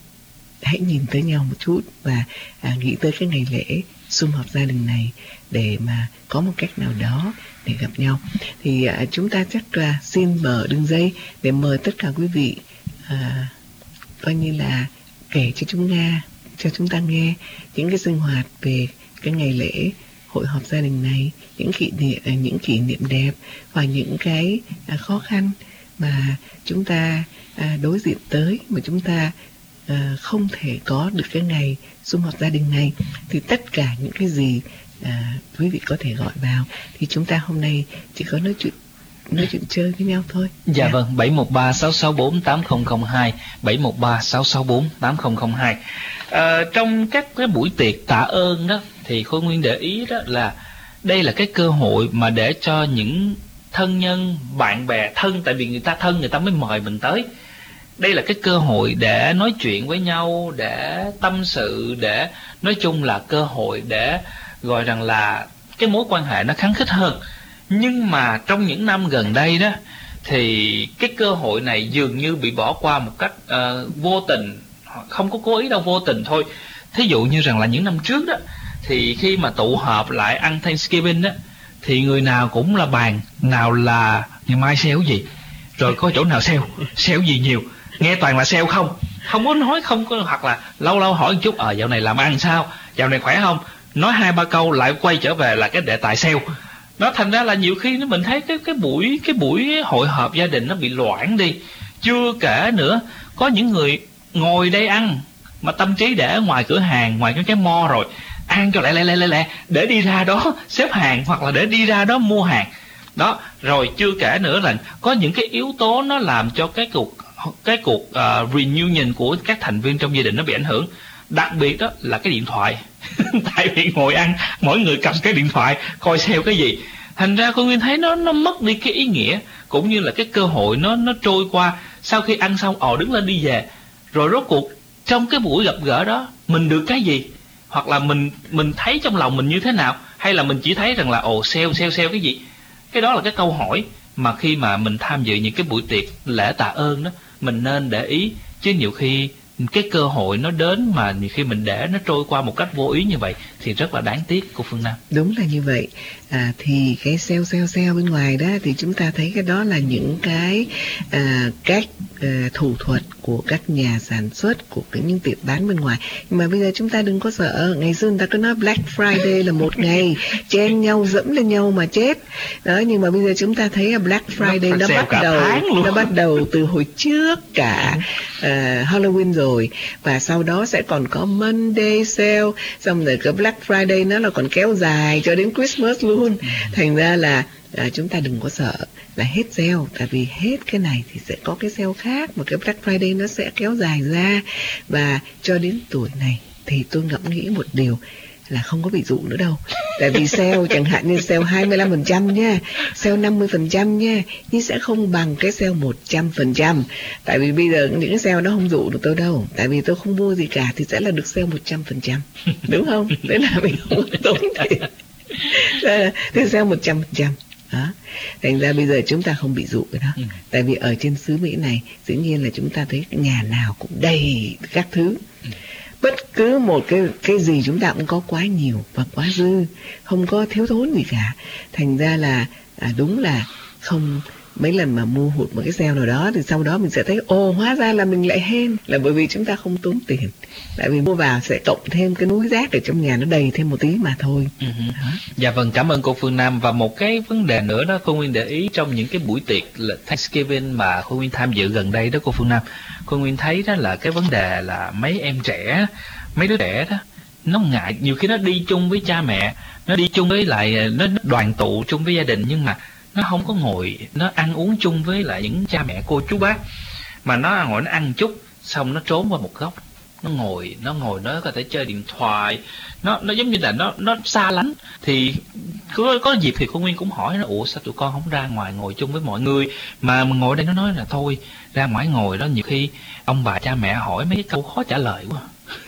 hãy nhìn tới nhau một chút và à, nghĩ tới cái ngày lễ sum họp gia đình này để mà có một cách nào đó để gặp nhau. Thì à, chúng ta chắc là xin mở đường dây để mời tất cả quý vị à, coi như là kể cho chúng Nga cho chúng ta nghe những cái sinh hoạt về cái ngày lễ hội họp gia đình này, những kỷ niệm những kỷ niệm đẹp và những cái à, khó khăn mà chúng ta à, đối diện tới, mà chúng ta à, không thể có được cái ngày sum họp gia đình này. Thì tất cả những cái gì à, quý vị có thể gọi vào, thì chúng ta hôm nay chỉ có nói chuyện nói chuyện chơi với nhau thôi. Dạ, dạ. Vâng, bảy một ba sáu sáu bốn tám không không hai, bảy một ba sáu sáu bốn tám không không hai. À, trong các cái buổi tiệc tạ ơn đó thì Khôi Nguyên để ý đó là đây là cái cơ hội mà để cho những thân nhân, bạn bè thân, tại vì người ta thân người ta mới mời mình tới. Đây là cái cơ hội để nói chuyện với nhau, để tâm sự, để nói chung là cơ hội để gọi rằng là cái mối quan hệ nó khăng khít hơn. Nhưng mà trong những năm gần đây đó thì cái cơ hội này dường như bị bỏ qua một cách uh, vô tình, không có cố ý đâu, vô tình thôi. Thí dụ như rằng là những năm trước đó thì khi mà tụ họp lại ăn Thanksgiving đó thì người nào cũng là bàn nào là ngày mai sale gì, rồi có chỗ nào sale sale gì nhiều, nghe toàn là sale không, không có nói, không có, hoặc là lâu lâu hỏi một chút ờ à, dạo này làm ăn sao, dạo này khỏe không, nói hai ba câu lại quay trở về là cái đề tài sale. Nó thành ra là nhiều khi nó mình thấy cái cái buổi cái buổi hội họp gia đình nó bị loãng đi. Chưa kể nữa, có những người ngồi đây ăn mà tâm trí để ở ngoài cửa hàng, ngoài cái cái mo rồi, ăn cho lẹ lẹ lẹ lẹ lẹ để đi ra đó xếp hàng, hoặc là để đi ra đó mua hàng. Đó, rồi chưa kể nữa là có những cái yếu tố nó làm cho cái cuộc cái cuộc uh, reunion của các thành viên trong gia đình nó bị ảnh hưởng. Đặc biệt đó là cái điện thoại. Tại vì ngồi ăn mỗi người cầm cái điện thoại coi sale cái gì, thành ra con Nguyên thấy nó nó mất đi cái ý nghĩa, cũng như là cái cơ hội nó nó trôi qua. Sau khi ăn xong ồ đứng lên đi về, rồi rốt cuộc trong cái buổi gặp gỡ đó mình được cái gì, hoặc là mình mình thấy trong lòng mình như thế nào, hay là mình chỉ thấy rằng là ồ sale sale sale cái gì. Cái đó là cái câu hỏi mà khi mà mình tham dự những cái buổi tiệc lễ tạ ơn đó mình nên để ý. Chứ nhiều khi cái cơ hội nó đến mà nhiều khi mình để nó trôi qua một cách vô ý như vậy thì rất là đáng tiếc của Phương Nam. Đúng là như vậy. À, thì cái sale sale sale bên ngoài đó thì chúng ta thấy cái đó là những cái à, cách à, thủ thuật của các nhà sản xuất, của những tiệm bán bên ngoài. Nhưng mà bây giờ chúng ta đừng có sợ. Ngày xưa người ta cứ nói Black Friday là một ngày chen nhau dẫm lên nhau mà chết đó, nhưng mà bây giờ chúng ta thấy Black Friday nó, nó bắt đầu nó bắt đầu từ hồi trước cả uh, Halloween rồi, và sau đó sẽ còn có Monday sale, xong rồi cái Black Friday nó là còn kéo dài cho đến Christmas luôn. Thành ra là à, chúng ta đừng có sợ là hết sale, tại vì hết cái này thì sẽ có cái sale khác, một cái Black Friday nó sẽ kéo dài ra. Và cho đến tuổi này thì tôi ngẫm nghĩ một điều là không có bị dụ nữa đâu. Tại vì sale chẳng hạn như sale hai mươi lăm phần trăm nha, sale năm mươi phần trăm nha, nhưng sẽ không bằng cái sale một trăm phần trăm. Tại vì bây giờ những cái sale nó không dụ được tôi đâu. Tại vì tôi không mua gì cả thì sẽ là được sale một trăm phần trăm. Đúng không? Đấy là mình không có tốn tiền. Thế sale một trăm phần trăm. Đó. Thành ra bây giờ chúng ta không bị dụ cái đó. Ừ. Tại vì ở trên xứ Mỹ này dĩ nhiên là chúng ta thấy nhà nào cũng đầy các thứ. Ừ. Bất cứ một cái cái gì chúng ta cũng có quá nhiều và quá dư, không có thiếu thốn gì cả. Thành ra là à, đúng là không, mấy lần mà mua hụt một cái sale nào đó thì sau đó mình sẽ thấy ồ, hóa ra là mình lại hên, là bởi vì chúng ta không tốn tiền. Tại vì mua vào sẽ cộng thêm cái núi rác ở trong nhà, nó đầy thêm một tí mà thôi. Uh-huh. Dạ vâng, cảm ơn cô Phương Nam. Và một cái vấn đề nữa đó cô Nguyên để ý trong những cái buổi tiệc là Thanksgiving mà cô Nguyên tham dự gần đây đó cô Phương Nam, cô Nguyên thấy đó là cái vấn đề là mấy em trẻ, mấy đứa trẻ đó nó ngại, nhiều khi nó đi chung với cha mẹ, nó đi chung với lại nó đoàn tụ chung với gia đình, nhưng mà nó không có ngồi nó ăn uống chung với lại những cha mẹ cô chú bác, mà nó ngồi nó ăn chút xong nó trốn qua một góc, nó ngồi nó ngồi nó có thể chơi điện thoại, nó nó giống như là nó nó xa lánh. Thì có có dịp thì cô Nguyên cũng hỏi nó, ủa sao tụi con không ra ngoài ngồi chung với mọi người mà ngồi đây? Nó nói là thôi ra ngoài ngồi đó nhiều khi ông bà cha mẹ hỏi mấy cái câu khó trả lời quá.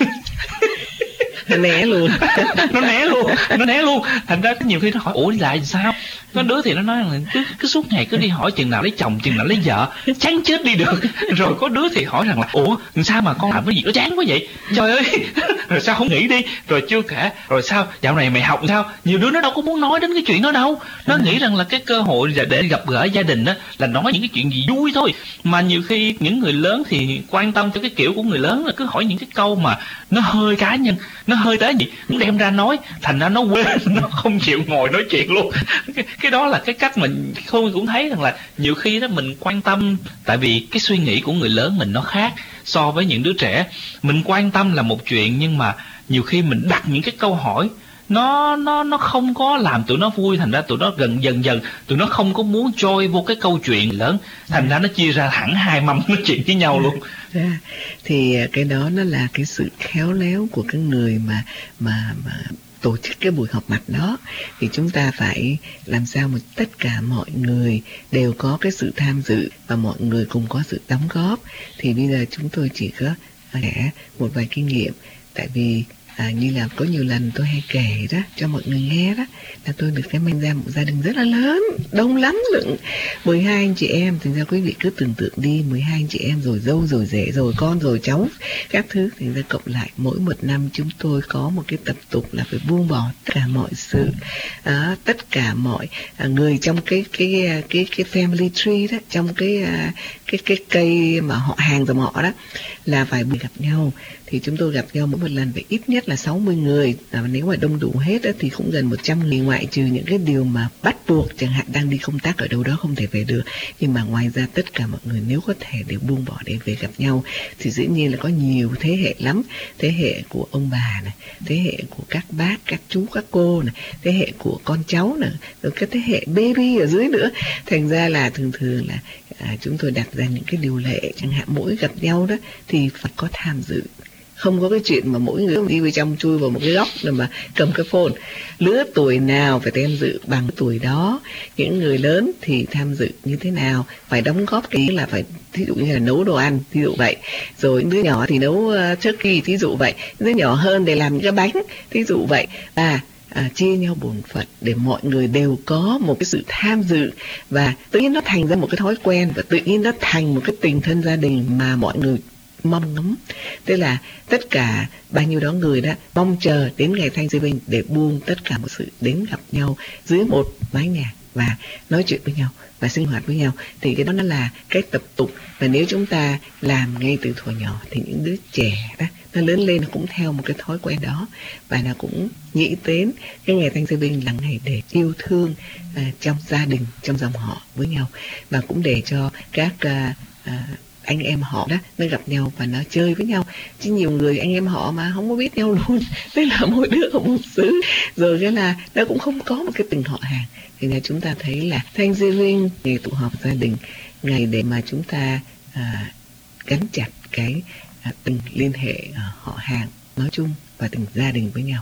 Nó né luôn. Nó né luôn, nó né luôn. Thành ra nhiều khi nó hỏi ủa lại sao? Có đứa thì nó nói là cứ, cứ suốt ngày cứ đi hỏi chừng nào lấy chồng, chừng nào lấy vợ, chán chết đi được. Rồi có đứa thì hỏi rằng là ủa sao mà con làm cái gì nó chán quá vậy? Trời ơi, rồi sao không nghĩ đi? Rồi chưa kể, rồi sao dạo này mày học sao? Nhiều đứa nó đâu có muốn nói đến cái chuyện đó đâu. Nó nghĩ rằng là cái cơ hội để gặp gỡ gia đình đó là nói những cái chuyện gì vui thôi. Mà nhiều khi những người lớn thì quan tâm cho cái kiểu của người lớn là cứ hỏi những cái câu mà nó hơi cá nhân, nó hơi tới gì nó đem ra nói, thành ra nó quên, nó không chịu ngồi nói chuyện luôn. Cái, cái đó là cái cách mình không cũng thấy rằng là nhiều khi đó mình quan tâm, tại vì cái suy nghĩ của người lớn mình nó khác so với những đứa trẻ. Mình quan tâm là một chuyện, nhưng mà nhiều khi mình đặt những cái câu hỏi nó nó nó không có làm tụi nó vui, thành ra tụi nó gần dần dần tụi nó không có muốn join vô cái câu chuyện lớn, thành ra nó chia ra hẳn hai mâm nói chuyện với nhau luôn. À, thì cái đó nó là cái sự khéo léo của cái người mà mà mà tổ chức cái buổi họp mặt đó. Thì chúng ta phải làm sao mà tất cả mọi người đều có cái sự tham dự và mọi người cùng có sự đóng góp. Thì bây giờ chúng tôi chỉ có kể một vài kinh nghiệm. Tại vì à, như là có nhiều lần tôi hay kể đó cho mọi người nghe đó, là tôi được cái mang ra một gia đình rất là lớn, đông lắm lượng mười hai anh chị em. Thành ra quý vị cứ tưởng tượng đi, mười hai anh chị em rồi dâu rồi rể rồi con rồi cháu các thứ. Thành ra cộng lại mỗi một năm chúng tôi có một cái tập tục là phải buông bỏ tất cả mọi sự, à, tất cả mọi à, người trong cái cái cái cái family tree đó, trong cái à, cái cái cây mà họ hàng dòng họ đó, là phải gặp nhau. Thì chúng tôi gặp nhau mỗi một lần phải ít nhất là sáu mươi người, à, nếu mà đông đủ hết đó, thì cũng gần một trăm người, ngoại trừ những cái điều mà bắt buộc, chẳng hạn đang đi công tác ở đâu đó không thể về được. Nhưng mà ngoài ra tất cả mọi người nếu có thể đều buông bỏ để về gặp nhau. Thì dĩ nhiên là có nhiều thế hệ lắm, thế hệ của ông bà này, thế hệ của các bác, các chú, các cô này, thế hệ của con cháu này, rồi cái thế hệ baby ở dưới nữa. Thành ra là thường thường là à, chúng tôi đặt ra những cái điều lệ, chẳng hạn mỗi gặp nhau đó thì phải có tham dự. Không có cái chuyện mà mỗi người đi vào trong chui vào một cái góc rồi mà cầm cái phone. Lứa tuổi nào phải tham dự bằng tuổi đó. Những người lớn thì tham dự như thế nào, phải đóng góp cái là phải, thí dụ như là nấu đồ ăn, thí dụ vậy. Rồi những đứa nhỏ thì nấu uh, turkey, thí dụ vậy. Những đứa nhỏ hơn để làm những cái bánh, thí dụ vậy. Và À, chia nhau bổn phận để mọi người đều có một cái sự tham dự, và tự nhiên nó thành ra một cái thói quen, và tự nhiên nó thành một cái tình thân gia đình mà mọi người mong ngóng. Tức là tất cả bao nhiêu đó người đó mong chờ đến ngày Thanksgiving để buông tất cả một sự đến gặp nhau dưới một mái nhà và nói chuyện với nhau và sinh hoạt với nhau. Thì cái đó nó là cái tập tục, và nếu chúng ta làm ngay từ thuở nhỏ thì những đứa trẻ đó nó lớn lên nó cũng theo một cái thói quen đó, và nó cũng nghĩ đến cái ngày Thanksgiving là ngày để yêu thương uh, trong gia đình, trong dòng họ với nhau, và cũng để cho các uh, uh, anh em họ đó nó gặp nhau và nó chơi với nhau. Chứ nhiều người anh em họ mà không có biết nhau luôn, tức là mỗi đứa ở một xứ, rồi cái là nó cũng không có một cái tình họ hàng. Thì là chúng ta thấy là Thanksgiving, ngày tụ họp gia đình, ngày để mà chúng ta à, gắn chặt cái à, tình liên hệ à, họ hàng nói chung và tình gia đình với nhau.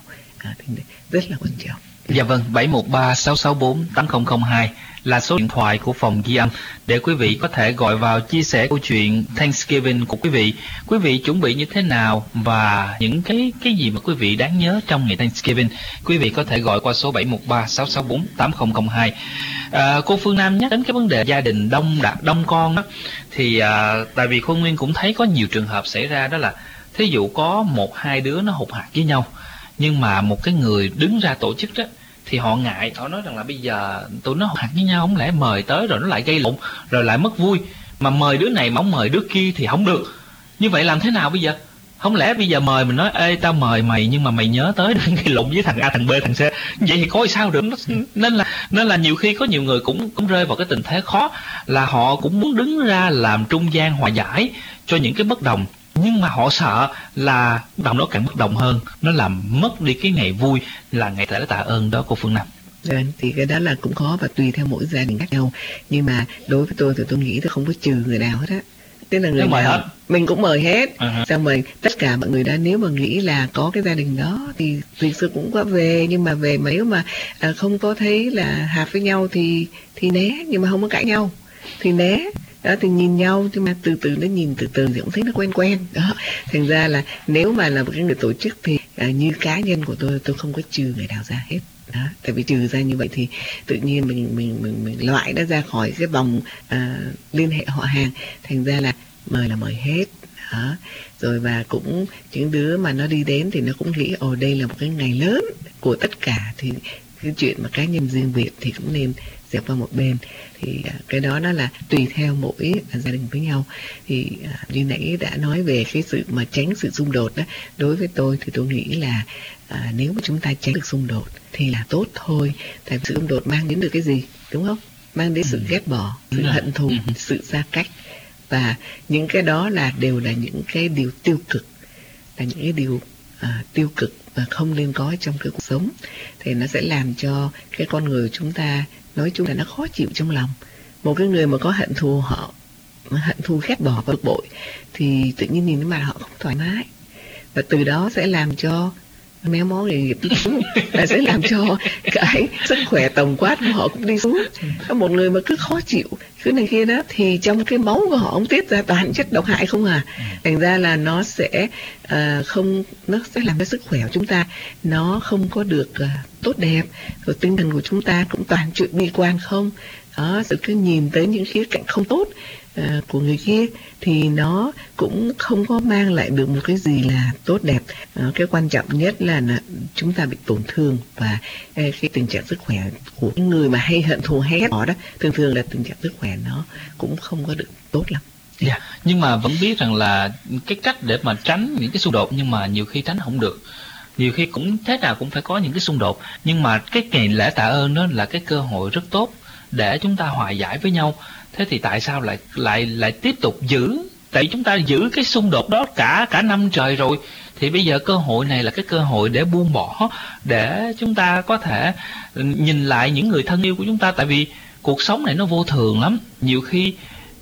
à, thì rất là quan trọng. Dạ vâng, bảy một ba sáu sáu bốn tám không không hai là số điện thoại của phòng ghi âm để quý vị có thể gọi vào chia sẻ câu chuyện Thanksgiving của quý vị. Quý vị chuẩn bị như thế nào và những cái cái gì mà quý vị đáng nhớ trong ngày Thanksgiving. Quý vị có thể gọi qua số bảy một ba sáu sáu bốn tám không không hai. À, cô Phương Nam nhắc đến cái vấn đề gia đình đông đạt đông con đó, thì à, tại vì Khôi Nguyên cũng thấy có nhiều trường hợp xảy ra, đó là thí dụ có một hai đứa nó hụt hạt với nhau, nhưng mà một cái người đứng ra tổ chức đó thì họ ngại, họ nói rằng là bây giờ tụi nó hụt hạt với nhau, không lẽ mời tới rồi nó lại gây lộn rồi lại mất vui, mà mời đứa này mà không mời đứa kia thì không được. Như vậy làm thế nào bây giờ? Không lẽ bây giờ mời mình nói ê tao mời mày nhưng mà mày nhớ tới đừng gây lộn với thằng A, thằng B, thằng C, vậy thì coi sao được. Nên là nên là nhiều khi có nhiều người cũng cũng rơi vào cái tình thế khó, là họ cũng muốn đứng ra làm trung gian hòa giải cho những cái bất đồng, nhưng mà họ sợ là đồng đó càng bất đồng hơn, nó làm mất đi cái ngày vui là ngày lễ tạ ơn đó cô Phương Nam. Rồi, thì cái đó là cũng khó và tùy theo mỗi gia đình khác nhau, nhưng mà đối với tôi thì tôi nghĩ tôi không có trừ người nào hết á. Tức là người mời nào hết. Mình cũng mời hết. Uh-huh. Xong rồi tất cả mọi người đó nếu mà nghĩ là có cái gia đình đó thì thực sự cũng có về, nhưng mà về mà nếu mà à, không có thấy là hợp với nhau thì thì né, nhưng mà không có cãi nhau thì né. Đó thì nhìn nhau, nhưng mà từ từ nó nhìn từ từ thì cũng thấy nó quen quen đó. Thành ra là nếu mà là một cái người tổ chức thì à, như cá nhân của tôi tôi không có trừ người nào ra hết đó. Tại vì trừ ra như vậy thì tự nhiên mình mình mình, mình loại nó ra khỏi cái vòng à, liên hệ họ hàng. Thành ra là mời là mời hết đó. Rồi và cũng những đứa mà nó đi đến thì nó cũng nghĩ ồ đây là một cái ngày lớn của tất cả, thì cái chuyện mà cá nhân riêng biệt thì cũng nên dẹp qua một bên. Thì cái đó nó là tùy theo mỗi gia đình với nhau. Thì như nãy đã nói về cái sự mà tránh sự xung đột đó, đối với tôi thì tôi nghĩ là à, nếu mà chúng ta tránh được xung đột thì là tốt thôi. Tại vì sự xung đột mang đến được cái gì, đúng không? Mang đến sự ghét bỏ, sự hận thù, sự xa cách, và những cái đó là đều là những cái điều tiêu cực, là những cái điều à, tiêu cực và không nên có trong cái cuộc sống. Thì nó sẽ làm cho cái con người của chúng ta nói chung là nó khó chịu trong lòng. Một cái người mà có hận thù, họ hận thù ghét bỏ và bực bội thì tự nhiên nhìn cái mặt họ không thoải mái, và từ đó sẽ làm cho méo mó nghề nghiệp đi xuống, và sẽ làm cho cái sức khỏe tổng quát của họ cũng đi xuống. Có một người mà cứ khó chịu cứ này kia đó thì trong cái máu của họ ông tiết ra toàn chất độc hại không à. Thành ra là nó sẽ uh, không nó sẽ làm cho sức khỏe của chúng ta nó không có được uh, tốt đẹp, rồi tinh thần của chúng ta cũng toàn chuyện bi quan không đó, sự cứ nhìn tới những khía cạnh không tốt uh, của người kia thì nó cũng không có mang lại được một cái gì là tốt đẹp. Uh, cái quan trọng nhất là, là chúng ta bị tổn thương, và uh, cái tình trạng sức khỏe của những người mà hay hận thù hay ghét bỏ đó thường thường là tình trạng sức khỏe nó cũng không có được tốt lắm. Yeah. Nhưng mà vẫn biết rằng là cái cách để mà tránh những cái xung đột, nhưng mà nhiều khi tránh không được. Nhiều khi cũng thế nào cũng phải có những cái xung đột, nhưng mà cái ngày lễ tạ ơn đó là cái cơ hội rất tốt để chúng ta hòa giải với nhau. Thế thì tại sao lại lại lại tiếp tục giữ? Tại chúng ta giữ cái xung đột đó cả cả năm trời rồi, thì bây giờ cơ hội này là cái cơ hội để buông bỏ, để chúng ta có thể nhìn lại những người thân yêu của chúng ta. Tại vì cuộc sống này nó vô thường lắm, nhiều khi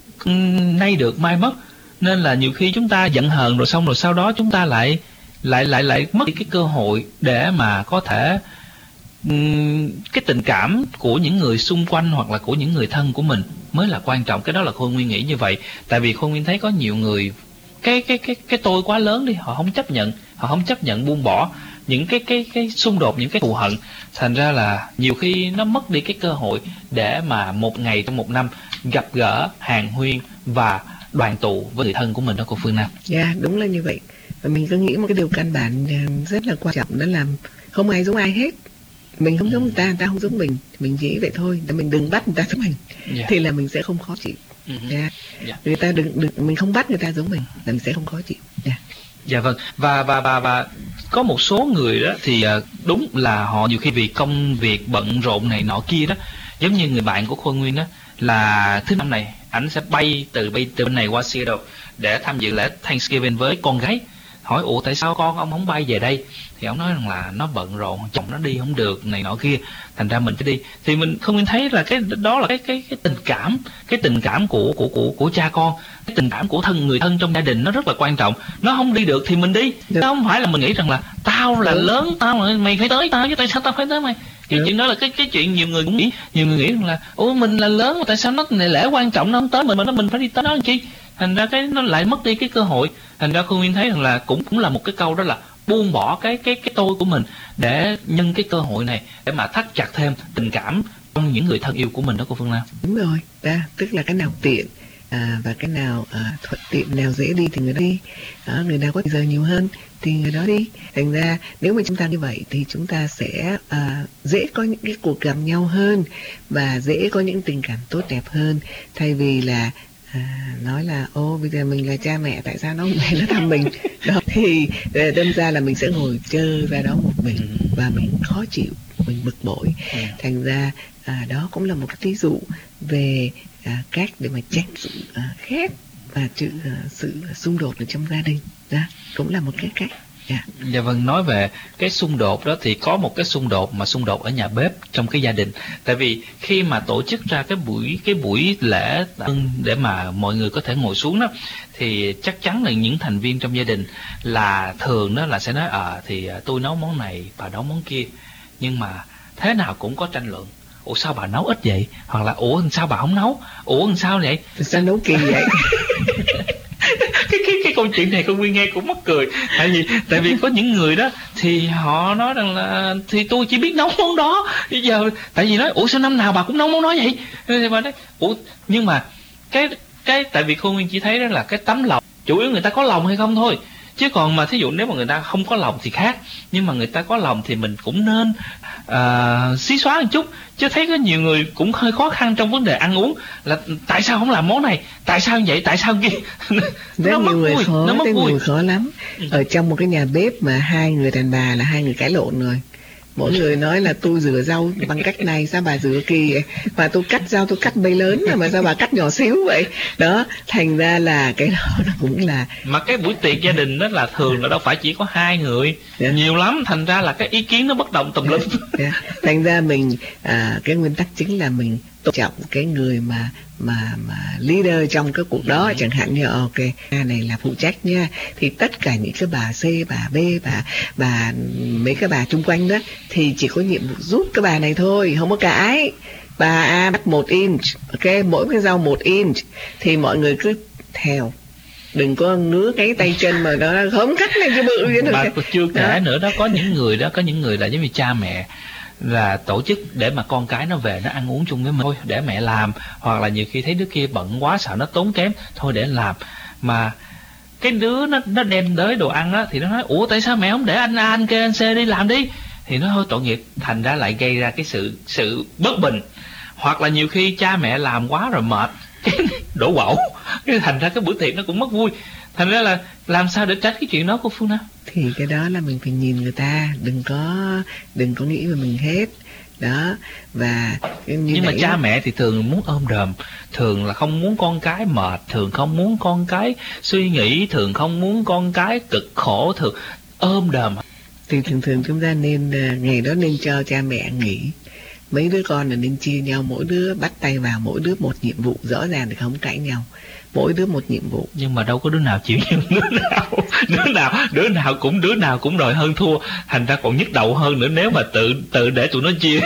nay được mai mất, nên là nhiều khi chúng ta giận hờn rồi xong rồi sau đó chúng ta lại lại lại lại mất cái cơ hội để mà có thể um, cái tình cảm của những người xung quanh hoặc là của những người thân của mình mới là quan trọng. Cái đó là Khôi Nguyên nghĩ như vậy. Tại vì Khôi Nguyên thấy có nhiều người cái cái cái cái tôi quá lớn đi, họ không chấp nhận, họ không chấp nhận buông bỏ những cái cái cái xung đột, những cái thù hận, thành ra là nhiều khi nó mất đi cái cơ hội để mà một ngày trong một năm gặp gỡ, hàn huyên và đoàn tụ với người thân của mình đó cô Phương Nam. Dạ yeah, đúng là như vậy. Và mình cứ nghĩ một cái điều căn bản rất là quan trọng, đó là không ai giống ai hết. Mình không giống người ta, người ta không giống mình, mình chỉ vậy thôi. Để mình đừng bắt người ta giống mình, yeah. Thì là mình sẽ không khó chịu. Uh-huh. Yeah. Yeah. Người ta đừng, đừng mình không bắt người ta giống mình là mình sẽ không khó chịu. Yeah. Dạ vâng. Và và và và có một số người đó thì đúng là họ nhiều khi vì công việc bận rộn này nọ kia đó, giống như người bạn của Khôi Nguyên đó, là thứ năm này ảnh sẽ bay từ bay từ bên này qua Seattle để tham dự lễ Thanksgiving với con gái. hỏi ủa tại sao con ông không bay về đây, thì ông nói rằng là nó bận rộn, chồng nó đi không được này nọ kia, thành ra mình phải đi. Thì mình không thấy là cái đó là cái cái cái tình cảm, cái tình cảm của của của của cha con, cái tình cảm của thân người thân trong gia đình nó rất là quan trọng. Nó không đi được thì mình đi, chứ không phải là mình nghĩ rằng là tao là lớn, tao là mày phải tới tao chứ tại sao tao phải tới mày. Cái chuyện đó là cái cái chuyện nhiều người cũng nghĩ, nhiều người nghĩ rằng là ủa mình là lớn mà tại sao nó này lễ quan trọng nó không tới mình mà nó mình phải đi tới nó làm chi, thành ra cái nó lại mất đi cái cơ hội. Thành ra Phương Nguyên thấy rằng là cũng cũng là một cái câu đó là buông bỏ cái cái cái tôi của mình để nhân cái cơ hội này để mà thắt chặt thêm tình cảm trong những người thân yêu của mình đó cô Phương Nam. Đúng rồi, đó, tức là cái nào tiện à, và cái nào à, thuận tiện, nào dễ đi thì người đó đi, à, người nào có thời giờ nhiều hơn thì người đó đi. Thành ra nếu mà chúng ta như vậy thì chúng ta sẽ à, dễ có những cái cuộc gặp nhau hơn và dễ có những tình cảm tốt đẹp hơn, thay vì là À, nói là ô bây giờ mình là cha mẹ tại sao nó không về nó thăm mình đó, thì đâm ra là mình sẽ ngồi chơi ra đó một mình và mình khó chịu, mình bực bội. Thành ra à, đó cũng là một cái ví dụ về à, cách để mà tránh sự à, ghét và sự, à, sự xung đột ở trong gia đình, đó cũng là một cái cách. Yeah. Dạ vâng, nói về cái xung đột đó thì có một cái xung đột mà xung đột ở nhà bếp trong cái gia đình. Tại vì khi mà tổ chức ra cái buổi cái buổi lễ để mà mọi người có thể ngồi xuống đó, thì chắc chắn là những thành viên trong gia đình là thường đó là sẽ nói ờ à, thì tôi nấu món này, bà nấu món kia, nhưng mà thế nào cũng có tranh luận. Ủa sao bà nấu ít vậy? Hoặc là ủa sao bà không nấu? Ủa sao vậy? Sao nấu kỳ vậy? cái cái cái câu chuyện này con Nguyên nghe cũng mắc cười. Tại vì tại vì có những người đó thì họ nói rằng là thì tôi chỉ biết nấu món đó. Bây giờ tại vì nói ủa sao năm nào bà cũng nấu món đó vậy? Thì bà nói ủa nhưng mà cái cái tại vì con Nguyên chỉ thấy đó là cái tấm lòng, chủ yếu người ta có lòng hay không thôi. Chứ còn mà thí dụ nếu mà người ta không có lòng thì khác, nhưng mà người ta có lòng thì mình cũng nên uh, xí xóa một chút. Chứ thấy có nhiều người cũng hơi khó khăn trong vấn đề ăn uống, là tại sao không làm món này, tại sao vậy, tại sao kia. Rất nhiều người khó, nó mất vui, khó lắm. Ở trong một cái nhà bếp mà hai người đàn bà là hai người cãi lộn rồi. Mỗi người nói là tôi rửa rau bằng cách này, sao bà rửa kỳ vậy? Và tôi cắt rau tôi cắt bấy lớn mà sao bà cắt nhỏ xíu vậy? Đó, thành ra là cái đó nó cũng là... Mà cái buổi tiệc gia đình đó là thường là đâu phải chỉ có hai người, yeah. Nhiều lắm, thành ra là cái ý kiến nó bất đồng tùm lum. Yeah. Thành ra mình, à, cái nguyên tắc chính là mình tôn trọng cái người mà mà mà leader trong cái cuộc đó, chẳng hạn như ok này là phụ trách nha, thì tất cả những cái bà C, bà B, bà bà mấy cái bà chung quanh đó thì chỉ có nhiệm vụ giúp cái bà này thôi, không có cãi. Bà A bắt một inch, ok, mỗi cái rau một inch thì mọi người cứ theo, đừng có ngứa cái tay chân mà nó không cắt lên cho bự vậy. Bà chưa kể nữa đó, có những người đó, có những người là giống như cha mẹ là tổ chức để mà con cái nó về nó ăn uống chung với mình thôi, để mẹ làm, hoặc là nhiều khi thấy đứa kia bận quá sợ nó tốn kém thôi để làm, mà cái đứa nó nó đem tới đồ ăn đó thì nó nói ủa tại sao mẹ không để anh A, anh kia, anh C đi làm đi, thì nó hơi tội nghiệp, thành ra lại gây ra cái sự sự bất bình. Hoặc là nhiều khi cha mẹ làm quá rồi mệt cái đổ quậu, cái thành ra cái bữa tiệc nó cũng mất vui. Thành ra là làm sao để tránh cái chuyện đó của Phương Nam? Thì cái đó là mình phải nhìn người ta, đừng có đừng có nghĩ về mình hết đó. Và nhưng mà cha mẹ thì thường muốn ôm đờm, thường là không muốn con cái mệt, thường không muốn con cái suy nghĩ, thường không muốn con cái cực khổ, thường ôm đờm. Thì thường thường chúng ta nên ngày đó nên cho cha mẹ nghỉ, mấy đứa con là nên chia nhau, mỗi đứa bắt tay vào, mỗi đứa một nhiệm vụ rõ ràng để không cãi nhau, mỗi đứa một nhiệm vụ. Nhưng mà đâu có đứa nào chịu nhận đứa nào, đứa nào đứa nào cũng đứa nào cũng đòi hơn thua, thành ra còn nhức đầu hơn nữa nếu mà tự tự để tụi nó chia.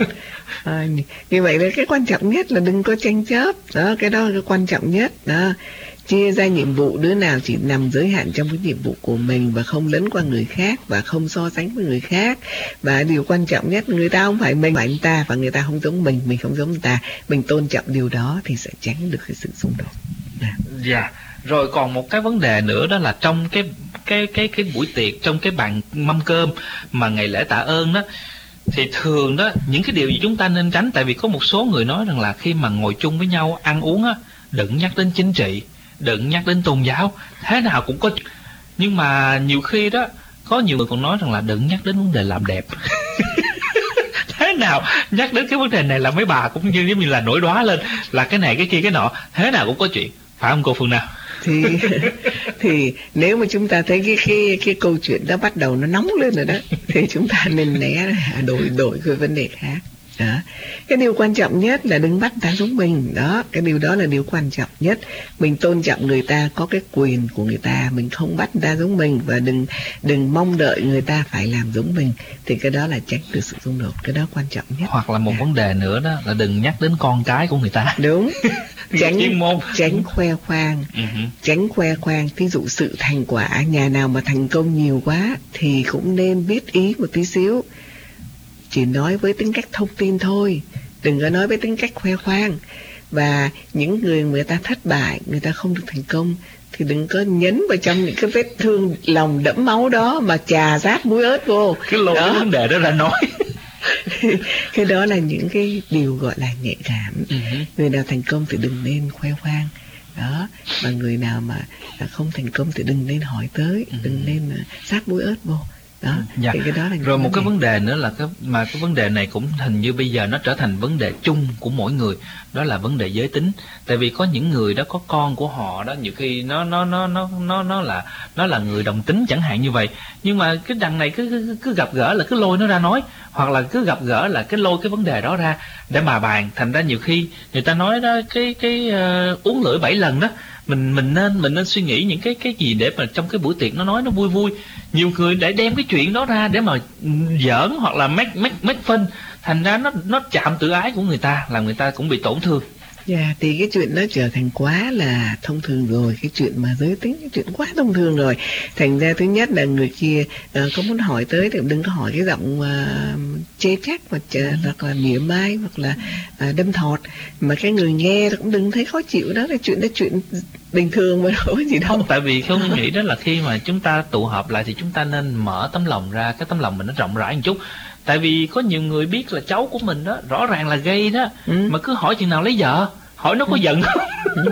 À, như vậy là cái quan trọng nhất là đừng có tranh chấp đó, cái đó là cái quan trọng nhất đó. Chia ra nhiệm vụ, đứa nào chỉ nằm giới hạn trong cái nhiệm vụ của mình và không lấn qua người khác và không so sánh với người khác. Và điều quan trọng nhất, người ta không phải mình, phải anh ta, và người ta không giống mình, mình không giống người ta, mình tôn trọng điều đó thì sẽ tránh được cái sự xung đột. Dạ. Yeah. Rồi còn một cái vấn đề nữa đó là trong cái cái cái cái buổi tiệc, trong cái bàn mâm cơm mà ngày lễ tạ ơn đó, thì thường đó những cái điều gì chúng ta nên tránh. Tại vì có một số người nói rằng là khi mà ngồi chung với nhau ăn uống á, đừng nhắc đến chính trị, đừng nhắc đến tôn giáo, thế nào cũng có. Nhưng mà nhiều khi đó có nhiều người còn nói rằng là đừng nhắc đến vấn đề làm đẹp. Thế nào nhắc đến cái vấn đề này là mấy bà cũng như giống như là nổi đoá lên, là cái này cái kia cái nọ, thế nào cũng có chuyện, phải không cô Phương Nam? thì thì nếu mà chúng ta thấy cái cái cái câu chuyện đó bắt đầu nó nóng lên rồi đó, thì chúng ta nên né đổi đổi cái vấn đề khác. Đó. Cái điều quan trọng nhất là đừng bắt người ta giống mình. Đó, cái điều đó là điều quan trọng nhất. Mình tôn trọng người ta, có cái quyền của người ta, mình không bắt người ta giống mình, và đừng đừng mong đợi người ta phải làm giống mình. Thì cái đó là tránh được sự xung đột, cái đó quan trọng nhất. Hoặc là một vấn đề nữa đó là đừng nhắc đến con cái của người ta. Đúng. Tránh chuyên môn. tránh khoe khoang. Uh-huh. Tránh khoe khoang. Ví dụ sự thành quả, nhà nào mà thành công nhiều quá thì cũng nên biết ý một tí xíu. Chỉ nói với tính cách thông tin thôi, đừng có nói với tính cách khoe khoang. Và những người người ta thất bại, người ta không được thành công, thì đừng có nhấn vào trong những cái vết thương lòng đẫm máu đó mà chà rát muối ớt vô. Cái lôi cái vấn đề đó ra nói. Cái đó là những cái điều gọi là nhạy cảm. Uh-huh. Người nào thành công thì đừng nên khoe khoang. Đó, mà người nào mà không thành công thì đừng nên hỏi tới, uh-huh. đừng nên sát muối ớt vô. Đó, dạ. thì cái đó là rồi một vấn cái đề. vấn đề nữa là cái mà cái vấn đề này cũng hình như bây giờ nó trở thành vấn đề chung của mỗi người, đó là vấn đề giới tính. Tại vì có những người đó có con của họ đó, nhiều khi nó nó nó nó nó nó là nó là người đồng tính chẳng hạn như vậy, nhưng mà cái đằng này cứ cứ, cứ gặp gỡ là cứ lôi nó ra nói, hoặc là cứ gặp gỡ là cái lôi cái vấn đề đó ra để mà bàn. Thành ra nhiều khi người ta nói đó, cái cái uh, uống lưỡi bảy lần đó, mình mình nên mình nên suy nghĩ những cái cái gì để mà trong cái buổi tiệc nó nói nó vui vui. Nhiều người để đem cái chuyện đó ra để mà giỡn hoặc là make make make fun, thành ra nó nó chạm tự ái của người ta, làm người ta cũng bị tổn thương. Dạ, yeah, thì cái chuyện đó trở thành quá là thông thường rồi, cái chuyện mà giới tính, cái chuyện quá thông thường rồi. Thành ra thứ nhất là người kia uh, có muốn hỏi tới thì đừng có hỏi cái giọng uh, chê trách hoặc, uh, hoặc là mỉa mai hoặc là uh, đâm thọt, mà cái người nghe cũng đừng thấy khó chịu. Đó là chuyện đó chuyện bình thường mà đâu có gì đâu. Không, tại vì không nghĩ đó là khi mà chúng ta tụ họp lại thì chúng ta nên mở tấm lòng ra, cái tấm lòng mình nó rộng rãi một chút. Tại vì có nhiều người biết là cháu của mình đó rõ ràng là gay đó, ừ. mà cứ hỏi chừng nào lấy vợ, hỏi nó có giận không?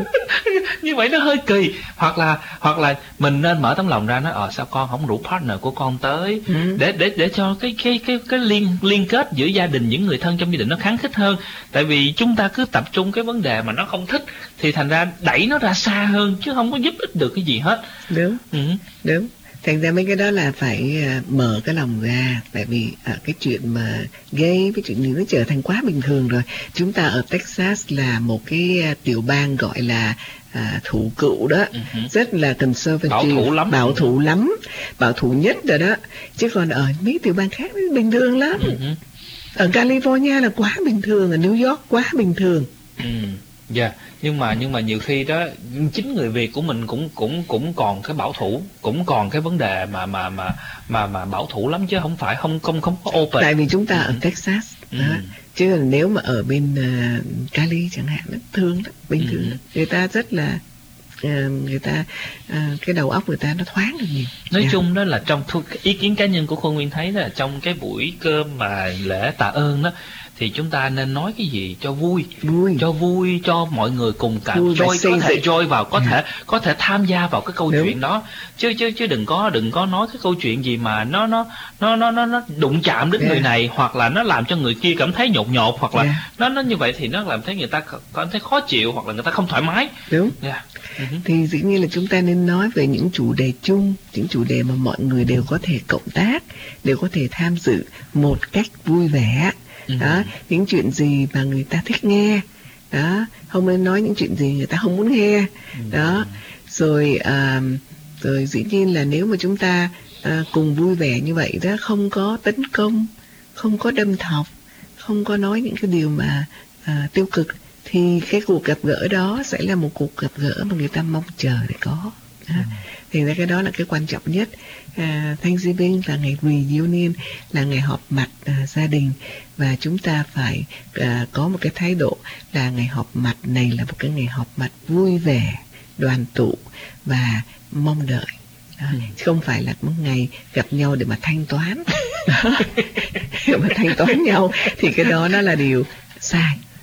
Như vậy nó hơi kỳ. Hoặc là hoặc là mình nên mở tấm lòng ra, nói ờ sao con không rủ partner của con tới, ừ. để để để cho cái cái cái cái liên liên kết giữa gia đình, những người thân trong gia đình nó khăng khít hơn. Tại vì chúng ta cứ tập trung cái vấn đề mà nó không thích thì thành ra đẩy nó ra xa hơn, chứ không có giúp ích được cái gì hết. Đúng. Ừ. Đúng. Thành ra mấy cái đó là phải uh, mở cái lòng ra. Tại vì uh, cái chuyện mà gay, cái chuyện này nó trở thành quá bình thường rồi. Chúng ta ở Texas là một cái uh, tiểu bang gọi là uh, thủ cựu đó, uh-huh. rất là conservative, bảo thủ lắm, bảo thủ lắm, bảo thủ nhất rồi đó. Chứ còn ở mấy tiểu bang khác bình thường lắm. Uh-huh. Ở California là quá bình thường, ở New York quá bình thường. Uh-huh. Dạ, yeah. nhưng mà nhưng mà nhiều khi đó chính người Việt của mình cũng cũng cũng còn cái bảo thủ, cũng còn cái vấn đề mà mà mà mà mà bảo thủ lắm, chứ không phải không không không có open. Tại vì chúng ta ở Texas đó, ừ. chứ nếu mà ở bên uh, Cali chẳng hạn, nó thương lắm, bình thường. Ừ. Người ta rất là uh, người ta uh, cái đầu óc người ta nó thoáng được nhiều. Nói yeah. chung đó là trong thu, ý kiến cá nhân của Khôi Nguyên thấy là trong cái buổi cơm mà lễ tạ ơn đó, thì chúng ta nên nói cái gì cho vui, vui. cho vui, cho mọi người cùng cảm joy, có thể joy vào, có thể có thể tham gia vào cái câu Đúng. chuyện đó, chứ chứ chứ đừng có đừng có nói cái câu chuyện gì mà nó nó nó nó nó, nó đụng chạm đến yeah. người này, hoặc là nó làm cho người kia cảm thấy nhột nhột, hoặc là yeah. nó nó như vậy thì nó làm thấy người ta cảm thấy khó chịu, hoặc là người ta không thoải mái. Đúng. Yeah. Uh-huh. Thì dĩ nhiên là chúng ta nên nói về những chủ đề chung, những chủ đề mà mọi người đều có thể cộng tác, đều có thể tham dự một cách vui vẻ. Đó, những chuyện gì mà người ta thích nghe, đó, không nên nói những chuyện gì người ta không muốn nghe, đó, rồi à, rồi dĩ nhiên là nếu mà chúng ta à, cùng vui vẻ như vậy đó, không có tấn công, không có đâm thọc, không có nói những cái điều mà à, tiêu cực, thì cái cuộc gặp gỡ đó sẽ là một cuộc gặp gỡ mà người ta mong chờ để có. Đó. Thì ra cái đó là cái quan trọng nhất. À, Thanksgiving là ngày reunion, là ngày họp mặt à, gia đình, và chúng ta phải à, có một cái thái độ là ngày họp mặt này là một cái ngày họp mặt vui vẻ, đoàn tụ và mong đợi. Đó. Ừ. Chứ không phải là một ngày gặp nhau để mà thanh toán. Để mà thanh toán nhau thì cái đó nó là điều sai.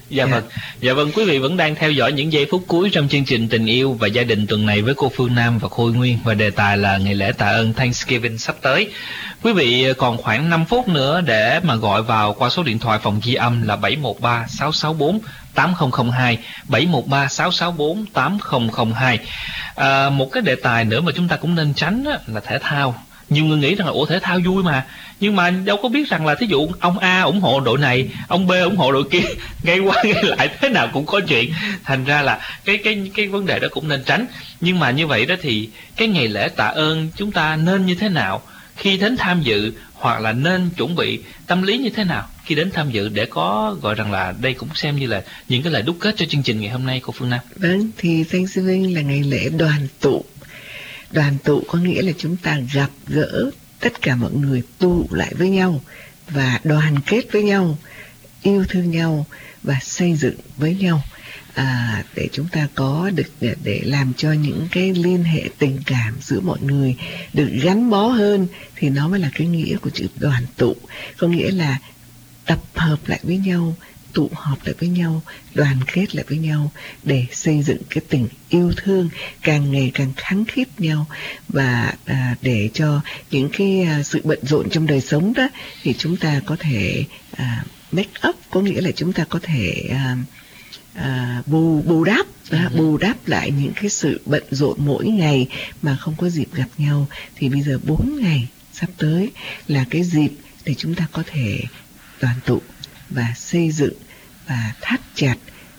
Dạ Dạ. vâng, dạ vâng, quý vị vẫn đang theo dõi những giây phút cuối trong chương trình Tình Yêu và Gia Đình tuần này với cô Phương Nam và Khôi Nguyên, và đề tài là ngày lễ tạ ơn Thanksgiving sắp tới. Quý vị còn khoảng năm phút nữa để mà gọi vào qua số điện thoại phòng ghi âm là bảy một ba sáu sáu bốn tám không không hai, bảy một ba sáu sáu bốn tám không không hai. À, một cái đề tài nữa mà chúng ta cũng nên tránh á, là thể thao. Nhiều người nghĩ rằng là ủa thể thao vui mà, nhưng mà đâu có biết rằng là thí dụ ông A ủng hộ đội này, ông B ủng hộ đội kia, ngay qua ngay lại thế nào cũng có chuyện. Thành ra là cái cái cái vấn đề đó cũng nên tránh. Nhưng mà như vậy đó thì cái ngày lễ tạ ơn chúng ta nên như thế nào khi đến tham dự, hoặc là nên chuẩn bị tâm lý như thế nào khi đến tham dự để có gọi rằng là đây cũng xem như là những cái lời đúc kết cho chương trình ngày hôm nay của Phương Nam. Vâng, thì Thanksgiving là ngày lễ đoàn tụ. Đoàn tụ có nghĩa là chúng ta gặp gỡ tất cả mọi người, tụ lại với nhau và đoàn kết với nhau, yêu thương nhau và xây dựng với nhau, à, để chúng ta có được để, để làm cho những cái liên hệ tình cảm giữa mọi người được gắn bó hơn, thì nó mới là cái nghĩa của chữ đoàn tụ. Có nghĩa là tập hợp lại với nhau, tụ họp lại với nhau, đoàn kết lại với nhau để xây dựng cái tình yêu thương càng ngày càng khăng khít nhau, và à, để cho những cái à, sự bận rộn trong đời sống đó thì chúng ta có thể à, make up, có nghĩa là chúng ta có thể à, à, bù bù đắp à, bù đắp lại những cái sự bận rộn mỗi ngày mà không có dịp gặp nhau. Thì bây giờ bốn ngày sắp tới là cái dịp để chúng ta có thể đoàn tụ và xây dựng và thắt chặt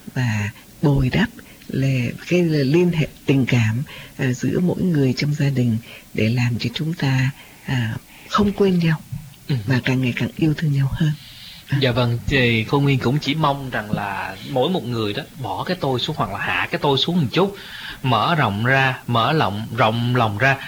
và bồi đắp là cái là liên hệ tình cảm à, giữa mỗi người trong gia đình, để làm cho chúng ta à, không quên nhau và càng ngày càng yêu thương nhau hơn. À. Dạ vâng, thì Khôi Nguyên cũng chỉ mong rằng là mỗi một người đó bỏ cái tôi xuống, hoặc là hạ cái tôi xuống một chút, mở rộng ra, mở lòng rộng lòng ra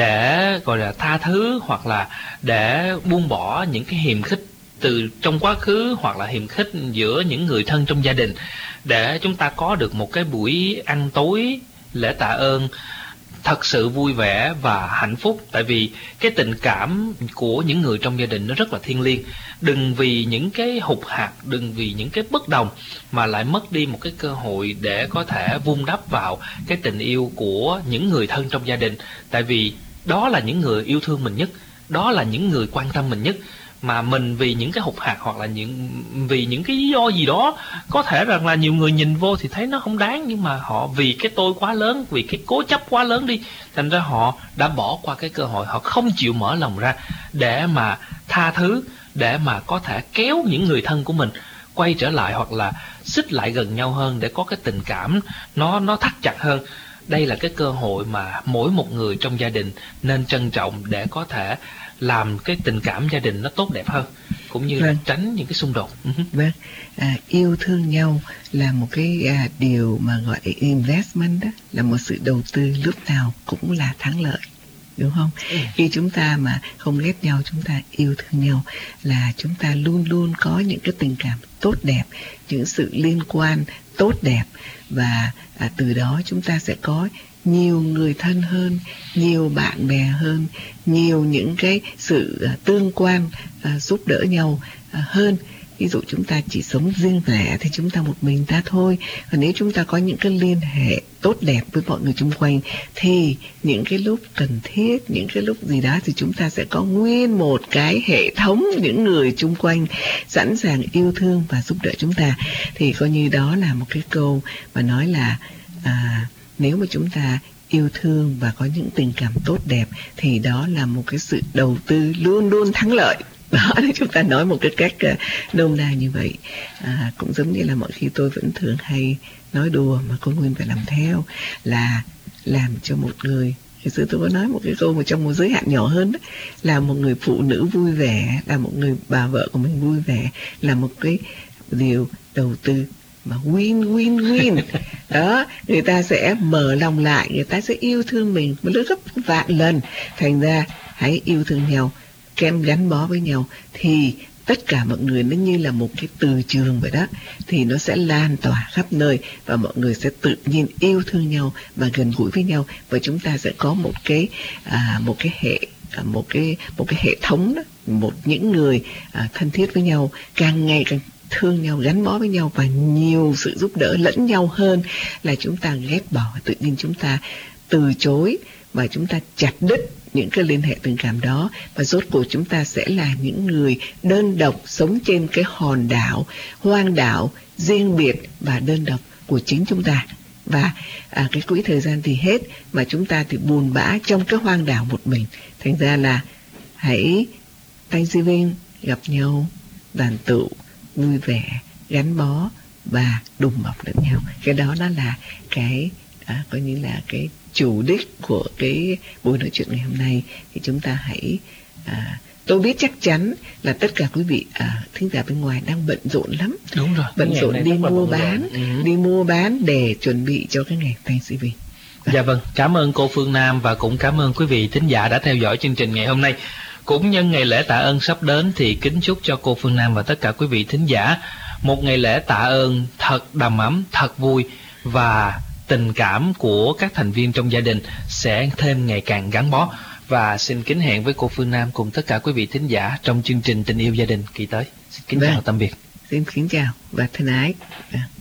để gọi là tha thứ, hoặc là để buông bỏ những cái hiềm khích từ trong quá khứ, hoặc là hiềm khích giữa những người thân trong gia đình, để chúng ta có được một cái buổi ăn tối lễ tạ ơn thật sự vui vẻ và hạnh phúc. Tại vì cái tình cảm của những người trong gia đình nó rất là thiêng liêng. Đừng vì những cái hụt hạt, đừng vì những cái bất đồng mà lại mất đi một cái cơ hội để có thể vun đắp vào cái tình yêu của những người thân trong gia đình. Tại vì đó là những người yêu thương mình nhất, đó là những người quan tâm mình nhất. Mà mình vì những cái hụt hạt, hoặc là những vì những cái lý do gì đó, có thể rằng là nhiều người nhìn vô thì thấy nó không đáng, nhưng mà họ vì cái tôi quá lớn, vì cái cố chấp quá lớn đi, thành ra họ đã bỏ qua cái cơ hội, họ không chịu mở lòng ra để mà tha thứ, để mà có thể kéo những người thân của mình quay trở lại, hoặc là xích lại gần nhau hơn, để có cái tình cảm nó nó thắt chặt hơn. Đây là cái cơ hội mà mỗi một người trong gia đình nên trân trọng để có thể làm cái tình cảm gia đình nó tốt đẹp hơn, cũng như vâng. là tránh những cái xung đột. Vâng, à, yêu thương nhau là một cái à, điều mà gọi là investment đó, là một sự đầu tư lúc nào cũng là thắng lợi, đúng không? Ừ. Khi chúng ta mà không ghét nhau, chúng ta yêu thương nhau, là chúng ta luôn luôn có những cái tình cảm tốt đẹp, những sự liên quan tốt đẹp, và à, từ đó chúng ta sẽ có nhiều người thân hơn, nhiều bạn bè hơn, nhiều những cái sự uh, tương quan, uh, giúp đỡ nhau uh, hơn. Ví dụ chúng ta chỉ sống riêng lẻ thì chúng ta một mình ta thôi. Còn nếu chúng ta có những cái liên hệ tốt đẹp với mọi người xung quanh, thì những cái lúc cần thiết, những cái lúc gì đó, thì chúng ta sẽ có nguyên một cái hệ thống những người xung quanh sẵn sàng yêu thương và giúp đỡ chúng ta. Thì coi như đó là một cái câu mà nói là à, nếu mà chúng ta yêu thương và có những tình cảm tốt đẹp thì đó là một cái sự đầu tư luôn luôn thắng lợi. Đó, chúng ta nói một cái cách uh, nôm na như vậy. À, cũng giống như là mọi khi tôi vẫn thường hay nói đùa mà cô Nguyên phải làm theo, là làm cho một người, hồi xưa tôi có nói một cái câu mà trong một giới hạn nhỏ hơn đó, là một người phụ nữ vui vẻ, là một người bà vợ của mình vui vẻ, là một cái điều đầu tư mà win win win. Đó, người ta sẽ mở lòng lại, người ta sẽ yêu thương mình một lớp gấp vạn lần. Thành ra hãy yêu thương nhau, kem gắn bó với nhau, thì tất cả mọi người nó như là một cái từ trường vậy đó, thì nó sẽ lan tỏa khắp nơi, và mọi người sẽ tự nhiên yêu thương nhau và gần gũi với nhau, và chúng ta sẽ có một cái à, một cái hệ à, một cái một cái hệ thống đó, một những người à, thân thiết với nhau, càng ngày càng thương nhau, gắn bó với nhau và nhiều sự giúp đỡ lẫn nhau hơn là chúng ta ghét bỏ, tự nhiên chúng ta từ chối và chúng ta chặt đứt những cái liên hệ tình cảm đó, và rốt cuộc chúng ta sẽ là những người đơn độc sống trên cái hòn đảo hoang đảo riêng biệt và đơn độc của chính chúng ta. Và à, cái quỹ thời gian thì hết mà chúng ta thì buồn bã trong cái hoang đảo một mình. Thành ra là hãy Thanksgiving gặp nhau, đoàn tụ, vui vẻ, gắn bó và đùm bọc lẫn nhau. Cái đó đó là cái à, coi như là cái chủ đích của cái buổi nói chuyện ngày hôm nay. Thì chúng ta hãy à, tôi biết chắc chắn là tất cả quý vị à, thính giả bên ngoài đang bận rộn lắm. Đúng rồi. Bận rộn đi mua bán, ừ. đi mua bán để chuẩn bị cho cái ngày Thanksgiving. Dạ vâng, cảm ơn cô Phương Nam và cũng cảm ơn quý vị thính giả đã theo dõi chương trình ngày hôm nay. Cũng nhân ngày lễ tạ ơn sắp đến thì kính chúc cho cô Phương Nam và tất cả quý vị thính giả một ngày lễ tạ ơn thật đầm ấm, thật vui, và tình cảm của các thành viên trong gia đình sẽ thêm ngày càng gắn bó. Và xin kính hẹn với cô Phương Nam cùng tất cả quý vị thính giả trong chương trình Tình Yêu Gia Đình kỳ tới. Xin kính Vâng. chào tạm biệt. Xin kính chào và thân ái.